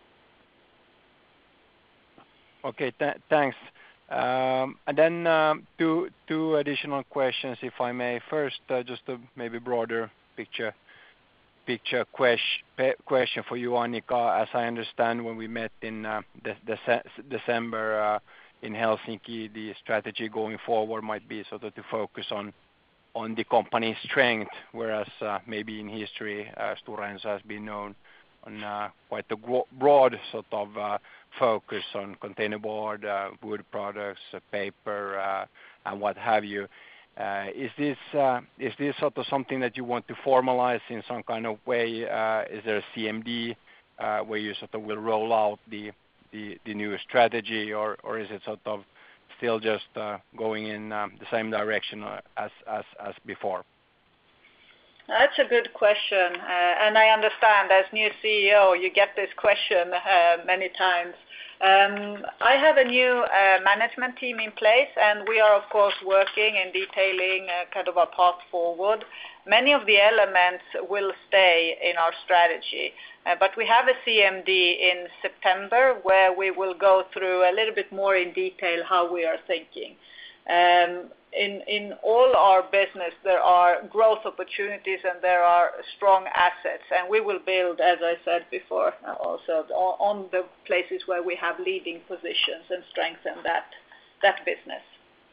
Okay, th- thanks. Um, and then um, two two additional questions, if I may. First, uh, just a maybe broader picture picture question pe- question for you, Annica. As I understand, when we met in uh, de- de- December. Uh, in Helsinki, the strategy going forward might be sort of to focus on on the company's strength, whereas uh, maybe in history, uh, Stora Enso has been known on uh, quite a gro- broad sort of uh, focus on containerboard, uh, wood products, uh, paper, uh, and what have you. Uh, is this uh, is this sort of something that you want to formalize in some kind of way? Uh, is there a C M D uh, where you sort of will roll out the The, the new strategy, or, or is it sort of still just uh, going in um, the same direction as, as, as before? That's a good question, uh, and I understand as new C E O you get this question uh, many times. Um, I have a new uh, management team in place, and we are of course working in detailing uh, kind of a path forward. Many of the elements will stay in our strategy, uh, but we have a C M D in September where we will go through a little bit more in detail how we are thinking. Um, in, in all our business there are growth opportunities and there are strong assets, and we will build, as I said before, also on, on the places where we have leading positions and strengthen that, that business.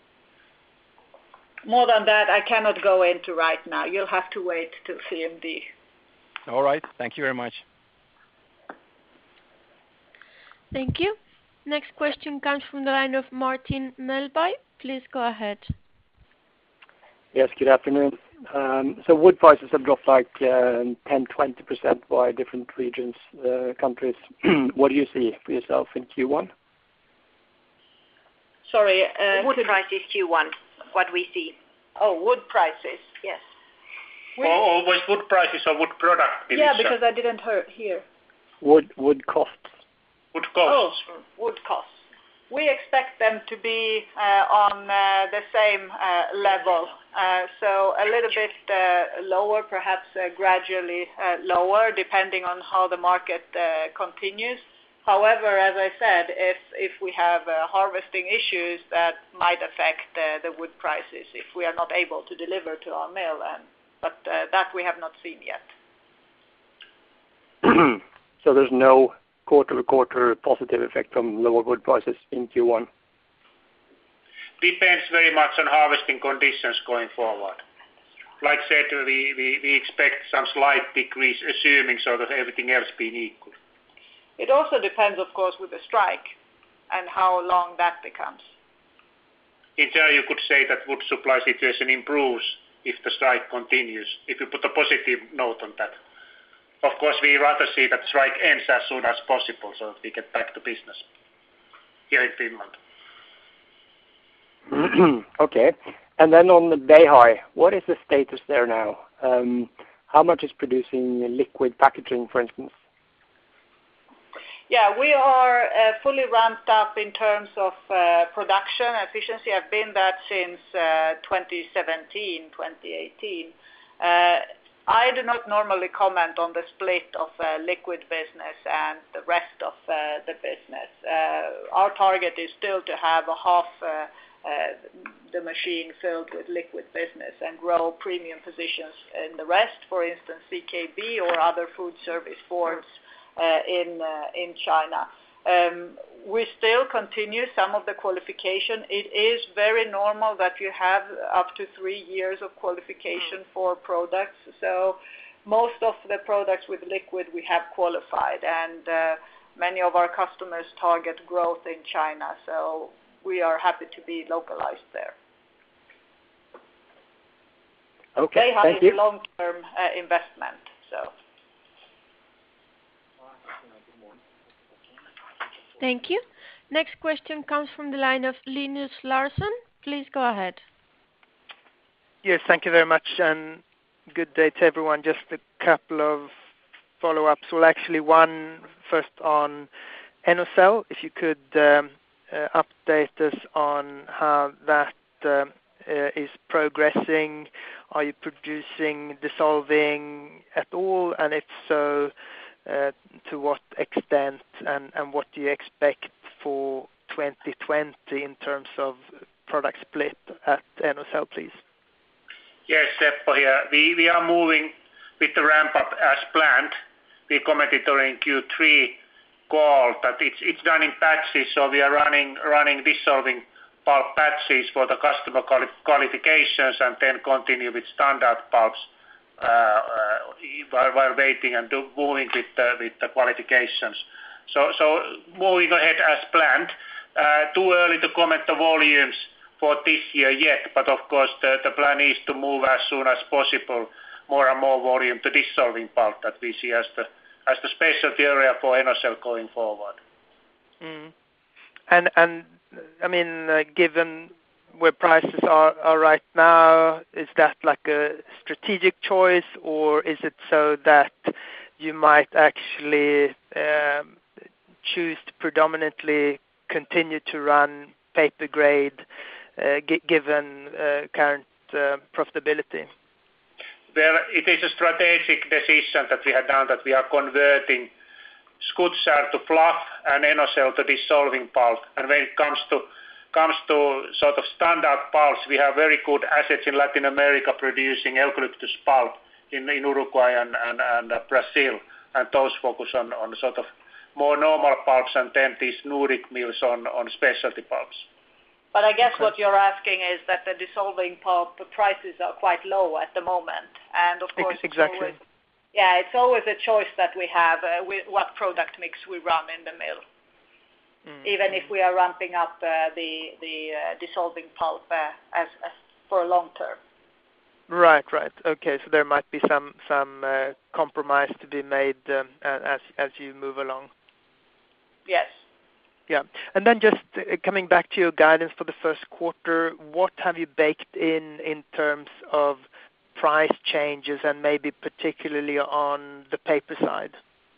More than that, I cannot go into right now. You'll have to wait till C M D. All right. Thank you very much. Thank you. Next question comes from the line of Martin Melbye. Please go ahead. Yes, good afternoon. Um, so wood prices have dropped like uh, ten to twenty percent by different regions, uh, countries. What do you see for yourself in Q one? Sorry, uh, wood prices Q one. What we see. Oh, wood prices. Yes. Or always wood prices or wood product division? Yeah, because I didn't hear. Wood wood costs. Wood costs. Oh, wood costs. We expect them to be uh, on uh, the same uh, level. Uh, so a little bit uh, lower, perhaps uh, gradually uh, lower, depending on how the market uh, continues. However, as I said, if if we have uh, harvesting issues, that might affect uh, the wood prices if we are not able to deliver to our mill, and, but uh, that we have not seen yet. So there's no quarter-to-quarter positive effect from lower wood prices in Q one? Depends very much on harvesting conditions going forward. Like I said, we, we, we expect some slight decrease, assuming so that everything else being equal. It also depends, of course, with the strike and how long that becomes. In general, you could say that wood supply situation improves if the strike continues, if you put a positive note on that. Of course, we rather see that strike ends as soon as possible so that we get back to business here in Finland. Okay. And then on the Beihai, what is the status there now? Um, how much is producing liquid packaging, for instance? Yeah, we are uh, fully ramped up in terms of uh, production efficiency. I've been that since uh, twenty seventeen, twenty eighteen. Uh, I do not normally comment on the split of uh, liquid business and the rest of uh, the business. Uh, our target is still to have a half uh, uh, the machine filled with liquid business and grow premium positions in the rest, for instance, C K B or other food service boards. Uh, in uh, in China. Um, we still continue some of the qualification. It is very normal that you have up to three years of qualification for products. So most of the products with liquid we have qualified, and uh, many of our customers target growth in China. So we are happy to be localized there. Okay, Beihai thank is you. a long-term uh, investment. So. Thank you. Next question comes from the line of Linus Larsson. Please go ahead. Yes, thank you very much, and good day to everyone. Just a couple of follow-ups. Well, actually, one first on Enocell. If you could um, uh, update us on how that uh, uh, is progressing. Are you producing dissolving at all? And if so, Uh, to what extent, and, and what do you expect for twenty twenty in terms of product split at Enocell, please? Yes, Seppo here. We, we are moving with the ramp-up as planned. We commented during Q three call that it's, it's done in batches, so we are running, running dissolving pulp batches for the customer quali- qualifications and then continue with standard pulps. Uh, uh, while, while waiting and do, moving with the, with the qualifications. So, so moving ahead as planned. Uh, too early to comment the volumes for this year yet, but of course the, the plan is to move as soon as possible more and more volume to dissolving pulp that we see as the as the specialty area for Enocell going forward. Mm. And and I mean, uh, given where prices are, are right now, is that like a strategic choice, or is it so that you might actually um, choose to predominantly continue to run paper grade uh, g- given uh, current uh, profitability? Well, it is a strategic decision that we have done, that we are converting Skutskär to fluff and Enocell to dissolving pulp. And when it comes to comes to sort of standard pulps, we have very good assets in Latin America producing eucalyptus pulp in, in Uruguay and, and, and uh, Brazil, and those focus on, on sort of more normal pulps, and then these Nordic mills on, on specialty pulps. But I guess Okay. what you're asking is that the dissolving pulp prices are quite low at the moment, and of course, exactly. It's always, yeah, it's always a choice that we have uh, with what product mix we run in the mill. Mm-hmm. Even if we are ramping up uh, the the uh, dissolving pulp uh, as, as for a long term. Right, right. Okay, so there might be some some uh, compromise to be made um, as as you move along. Yes. Yeah, and then just uh, coming back to your guidance for the first quarter, what have you baked in in terms of price changes, and maybe particularly on the paper side?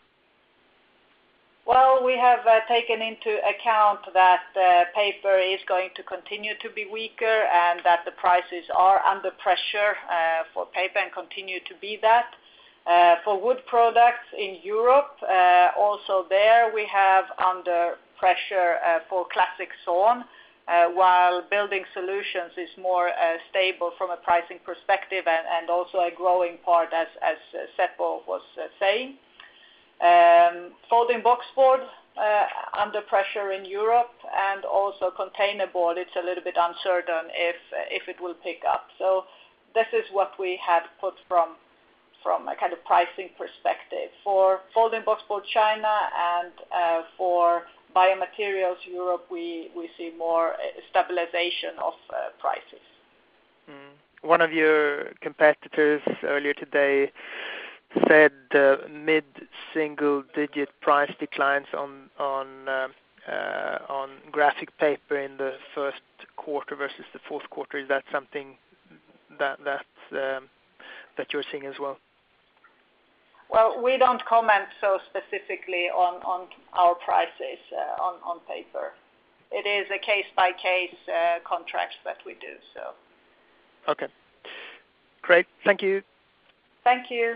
Well, we have uh, taken into account that uh, paper is going to continue to be weaker, and that the prices are under pressure uh, for paper and continue to be that. Uh, for wood products in Europe, uh, also there we have under pressure uh, for classic sawn, uh, while building solutions is more uh, stable from a pricing perspective, and, and also a growing part, as, as uh, Seppo was uh, saying. Um, folding boxboard uh, under pressure in Europe, and also container board, it's a little bit uncertain if uh, if it will pick up. So this is what we had put from from a kind of pricing perspective. For folding boxboard China and uh, for biomaterials Europe, we, we see more stabilization of uh, prices. Mm. One of your competitors earlier today said uh, mid-single-digit price declines on on uh, uh, on graphic paper in the first quarter versus the fourth quarter. Is that something that that um, that you're seeing as well? Well, we don't comment so specifically on, on our prices uh, on, on paper. It is a case-by-case uh, contracts that we do. So. Okay. Great. Thank you. Thank you.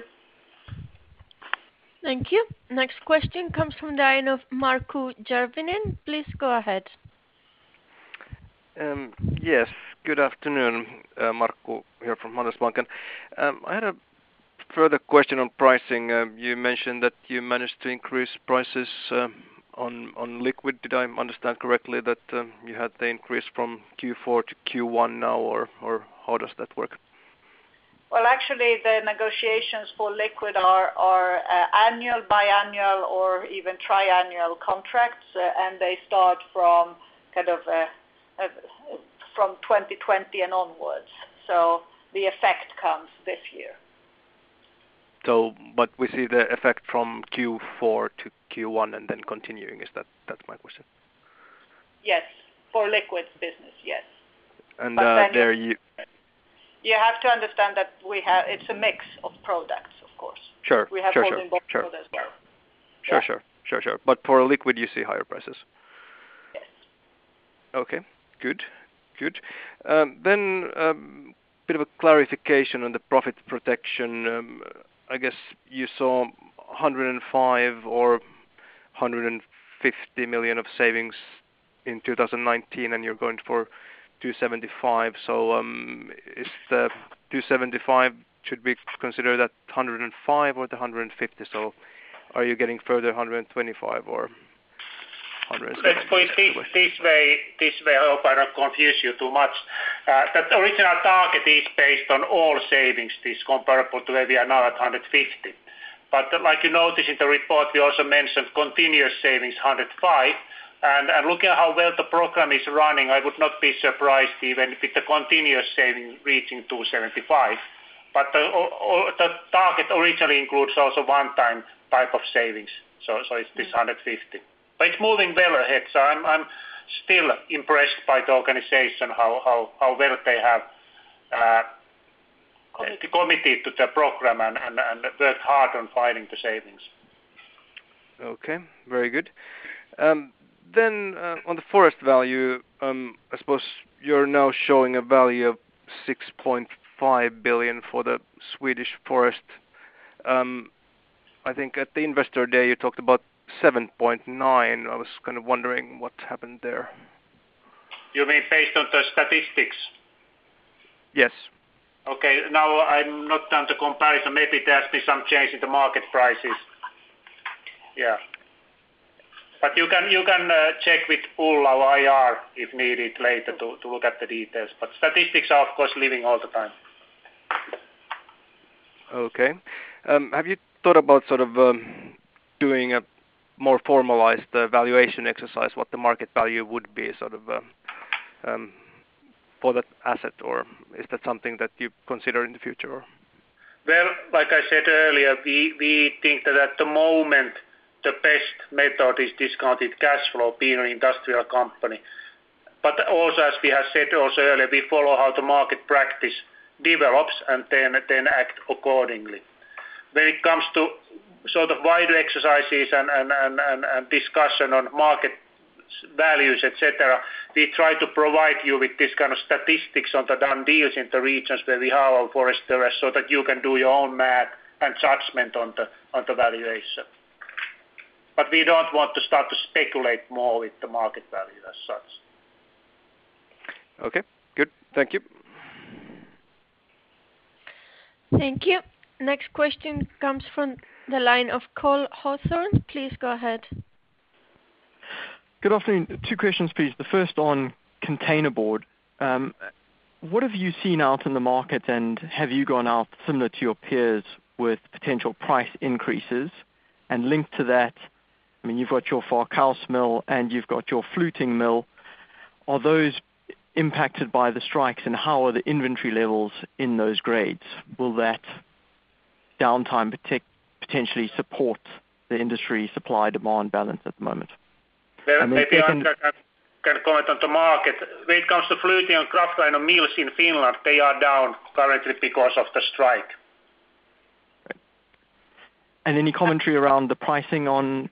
Thank you. Next question comes from the line of Markku Järvinen. Please go ahead. Um, yes, good afternoon. Uh, Markku here from Handelsbanken. Um, I had a further question on pricing. Uh, you mentioned that you managed to increase prices uh, on on liquid. Did I understand correctly that um, you had the increase from Q four to Q one now, or or how does that work? Well, actually, the negotiations for liquid are are uh, annual, biannual, or even triannual contracts, uh, and they start from kind of uh, uh, from twenty twenty and onwards. So the effect comes this year. So, but we see the effect from Q four to Q one and then continuing. Is that that's my question? Yes, for liquid business, yes. And uh, there you. You have to understand that we have it's a mix of products, of course. Sure. We have sure, folding sure, boxboard sure. as well. Sure, Yeah. sure, sure, sure. But for liquid, you see higher prices. Yes. Okay. Good. Good. Um, then a um, bit of a clarification on the profit protection. Um, I guess you saw one hundred five or one hundred fifty million of savings in two thousand nineteen, and you're going for two seventy-five. So um, is the two seventy-five, should we consider that one hundred five or the one hundred fifty? So are you getting further one hundred twenty-five or one hundred seventy? Let's put it this, this way. This way, I hope I don't confuse you too much. Uh, that original target is based on all savings. This comparable to where we are now at one hundred fifty. But uh, like you notice in the report, we also mentioned continuous savings one hundred five. And, and looking at how well the program is running, I would not be surprised even with the continuous saving reaching two seventy-five. But the, o, the target originally includes also one-time type of savings, so, so it's this one hundred fifty. But it's moving well ahead, so I'm, I'm still impressed by the organization, how, how, how well they have uh, committed. committed to the program and, and, and worked hard on finding the savings. Okay, very good. Um, Then uh, on the forest value, um, I suppose you're now showing a value of six point five billion for the Swedish forest. Um, I think at the investor day you talked about seven point nine. I was kind of wondering what happened there. You mean based on the statistics? Yes. Okay. Now I'm not done the comparison. Maybe there has been some change in the market prices. Yeah. But you can you can uh, check with Ulla or I R if needed later to, to look at the details. But statistics are of course living all the time. Okay. Um, have you thought about sort of um, doing a more formalized uh, valuation exercise, what the market value would be sort of uh, um, for that asset, or is that something that you consider in the future? Or? Well, like I said earlier, we, we think that at the moment the best method is discounted cash flow being an industrial company. But also, as we have said also earlier, we follow how the market practice develops and then, then act accordingly. When it comes to sort of wider exercises and, and, and, and, and discussion on market values, et cetera, we try to provide you with this kind of statistics on the done deals in the regions where we have our foresters so that you can do your own math and judgment on the, on the valuation. But we don't want to start to speculate more with the market value as such. Okay, good. Thank you. Thank you. Next question comes from the line of Cole Hawthorne. Please go ahead. Good afternoon. Two questions, please. The first on containerboard. Um, what have you seen out in the market, and have you gone out similar to your peers with potential price increases? And linked to that, I mean, you've got your Varkaus mill and you've got your fluting mill. Are those impacted by the strikes, and how are the inventory levels in those grades? Will that downtime protect, potentially support the industry supply-demand balance at the moment? Well, maybe second, I can, can comment on the market. When it comes to fluting and kraftliner mills in Finland, they are down currently because of the strike. Right. And any commentary around the pricing on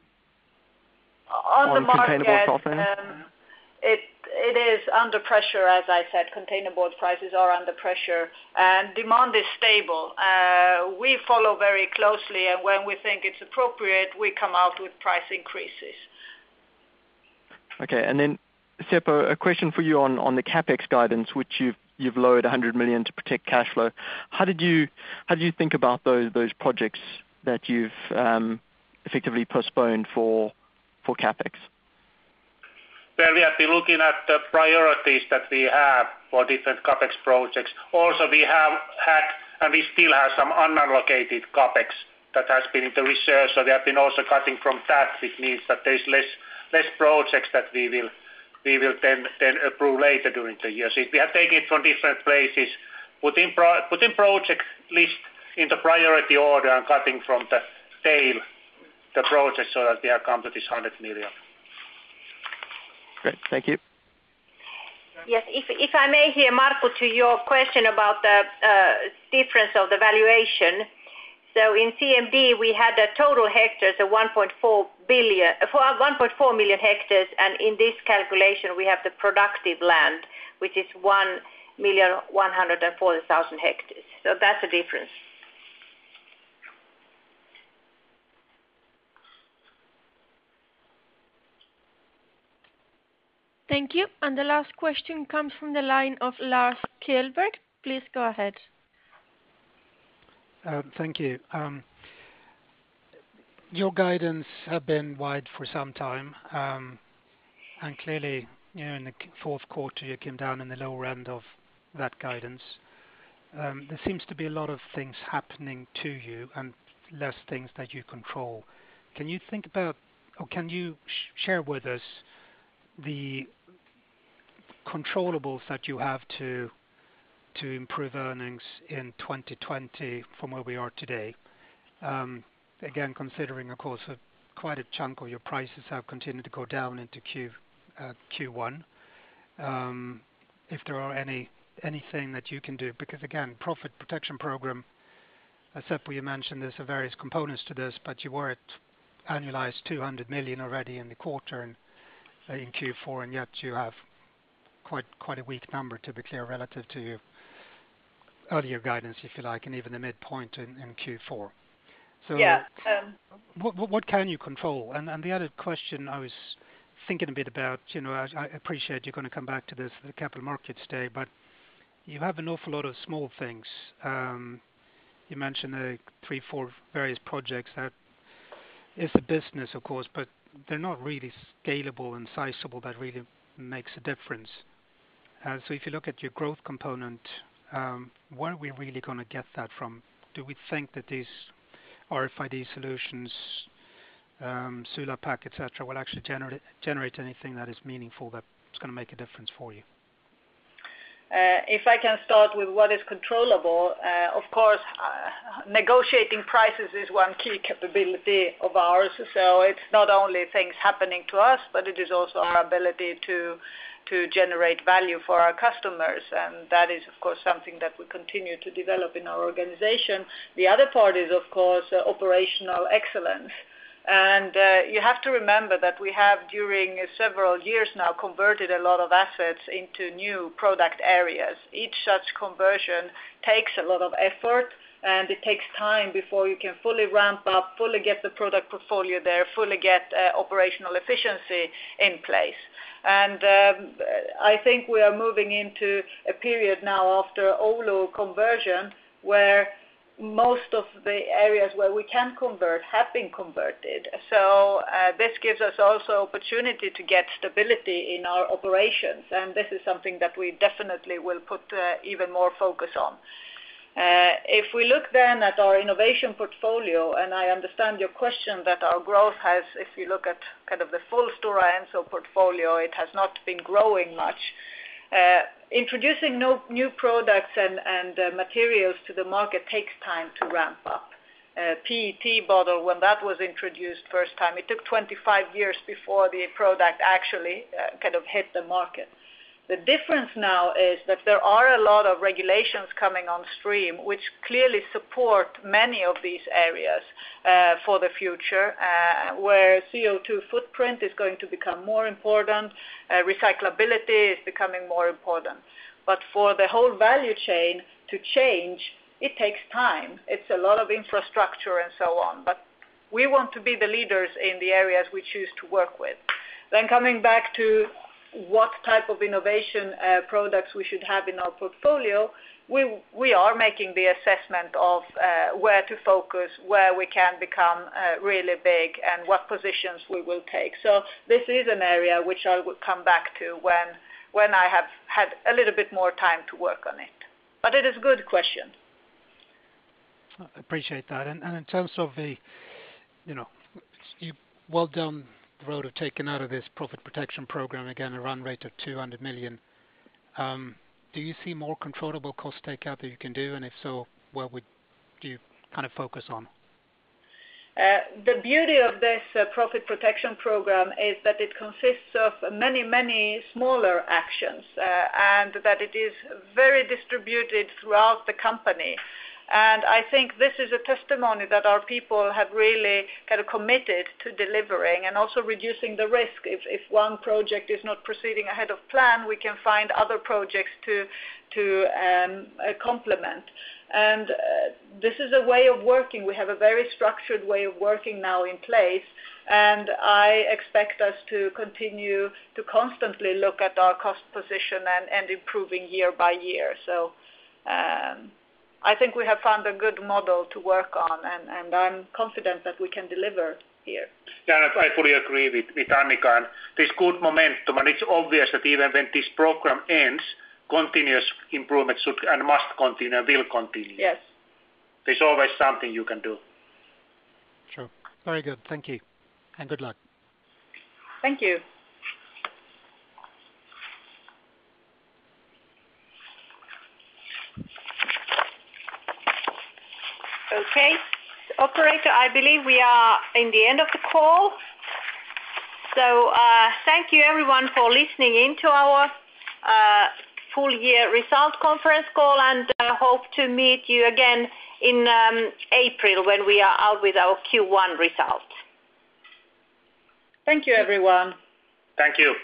on, on the containerboard market? kraftliner? Um, it it is under pressure, as I said. Containerboard prices are under pressure, and demand is stable. Uh, we follow very closely, and when we think it's appropriate, we come out with price increases. Okay, and then Seppo, a question for you on, on the capex guidance, which you've you've lowered one hundred million to protect cash flow. How did you how did you think about those those projects that you've um, effectively postponed for for capex? Well, we have been looking at the priorities that we have for different capex projects. Also, we have had and we still have some unallocated capex that has been in the reserve. So we have been also cutting from that, which means that there is less. less projects that we will we will then then approve later during the year. So we have taken it from different places, put in, pro, put in project list in the priority order and cutting from the tail the project so that we have come to this one hundred million. Great, thank you. Yes, if, if I may hear, Markku, to your question about the uh, difference of the valuation. So in C M D we had a total hectares of one point four billion, one point four million hectares, and in this calculation we have the productive land, which is one million one hundred forty thousand hectares. So that's a difference. Thank you. And the last question comes from the line of Lars Kjellberg. Please go ahead. Uh, thank you. Um, your guidance have been wide for some time, um, and clearly, you know, in the fourth quarter you came down in the lower end of that guidance. Um, there seems to be a lot of things happening to you and less things that you control. Can you think about, or can you sh- share with us the controllables that you have to to improve earnings in twenty twenty from where we are today? Um, again, considering, of course, a, quite a chunk of your prices have continued to go down into Q, uh, Q one. Um, if there are any anything that you can do, because again, profit protection program, as Seppo, you mentioned, there's a various components to this, but you were at annualized two hundred million already in the quarter and uh, in Q four, and yet you have quite quite a weak number, to be clear, relative to your earlier guidance, if you like, and even the midpoint in, in Q four. So yeah, um, what, what, what can you control? And, and the other question I was thinking a bit about, you know, I, I appreciate you're going to come back to this at the Capital Markets Day, but you have an awful lot of small things. Um, you mentioned the three, four various projects. That is a business, of course, but they're not really scalable and sizable. That really makes a difference. Uh, so if you look at your growth component, um, where are we really going to get that from? Do we think that these R F I D solutions, um, Sulapac, et cetera, will actually generate generate anything that is meaningful that's going to make a difference for you? Uh, if I can start with what is controllable, uh, of course, uh, negotiating prices is one key capability of ours. So it's not only things happening to us, but it is also our ability to to generate value for our customers, and that is, of course, something that we continue to develop in our organization. The other part is, of course, uh, operational excellence. And uh, you have to remember that we have, during uh, several years now, converted a lot of assets into new product areas. Each such conversion takes a lot of effort, and it takes time before you can fully ramp up, fully get the product portfolio there, fully get uh, operational efficiency in place. And um, I think we are moving into a period now after Oulu conversion where most of the areas where we can convert have been converted. So uh, this gives us also opportunity to get stability in our operations, and this is something that we definitely will put uh, even more focus on. Uh, if we look then at our innovation portfolio, and I understand your question that our growth has, if you look at kind of the full Stora Enso portfolio, it has not been growing much. Uh, introducing no, new products and, and uh, materials to the market takes time to ramp up. Uh, P E T bottle, when that was introduced first time, it took twenty-five years before the product actually uh, kind of hit the market. The difference now is that there are a lot of regulations coming on stream which clearly support many of these areas uh, for the future, uh, where C O two footprint is going to become more important, uh, recyclability is becoming more important. But for the whole value chain to change, it takes time. It's a lot of infrastructure and so on. But we want to be the leaders in the areas we choose to work with. Then coming back to what type of innovation uh, products we should have in our portfolio, we, we are making the assessment of uh, where to focus, where we can become uh, really big, and what positions we will take. So this is an area which I will come back to when, when I have had a little bit more time to work on it. But it is a good question. I appreciate that. And, and in terms of the, you know, you well done the road of taking out of this profit protection program, again, a run rate of two hundred million. Um, do you see more controllable cost takeout that you can do? And if so, where would you kind of focus on? Uh, the beauty of this uh, profit protection program is that it consists of many, many smaller actions uh, and that it is very distributed throughout the company. And I think this is a testimony that our people have really kind of committed to delivering and also reducing the risk. If, if one project is not proceeding ahead of plan, we can find other projects to, to um, uh, complement. And uh, this is a way of working. We have a very structured way of working now in place. And I expect us to continue to constantly look at our cost position and, and improving year by year. So. Um, I think we have found a good model to work on, and, and I'm confident that we can deliver here. Yeah, and I fully agree with, with Annika. And there's good momentum, and it's obvious that even when this program ends, continuous improvement should and must continue and will continue. Yes. There's always something you can do. Sure. Very good. Thank you. And good luck. Thank you. Okay, operator, I believe we are in the end of the call. So uh, thank you everyone for listening in to our uh, full year result conference call, and uh, hope to meet you again in um, April when we are out with our Q one results. Thank you everyone. Thank you.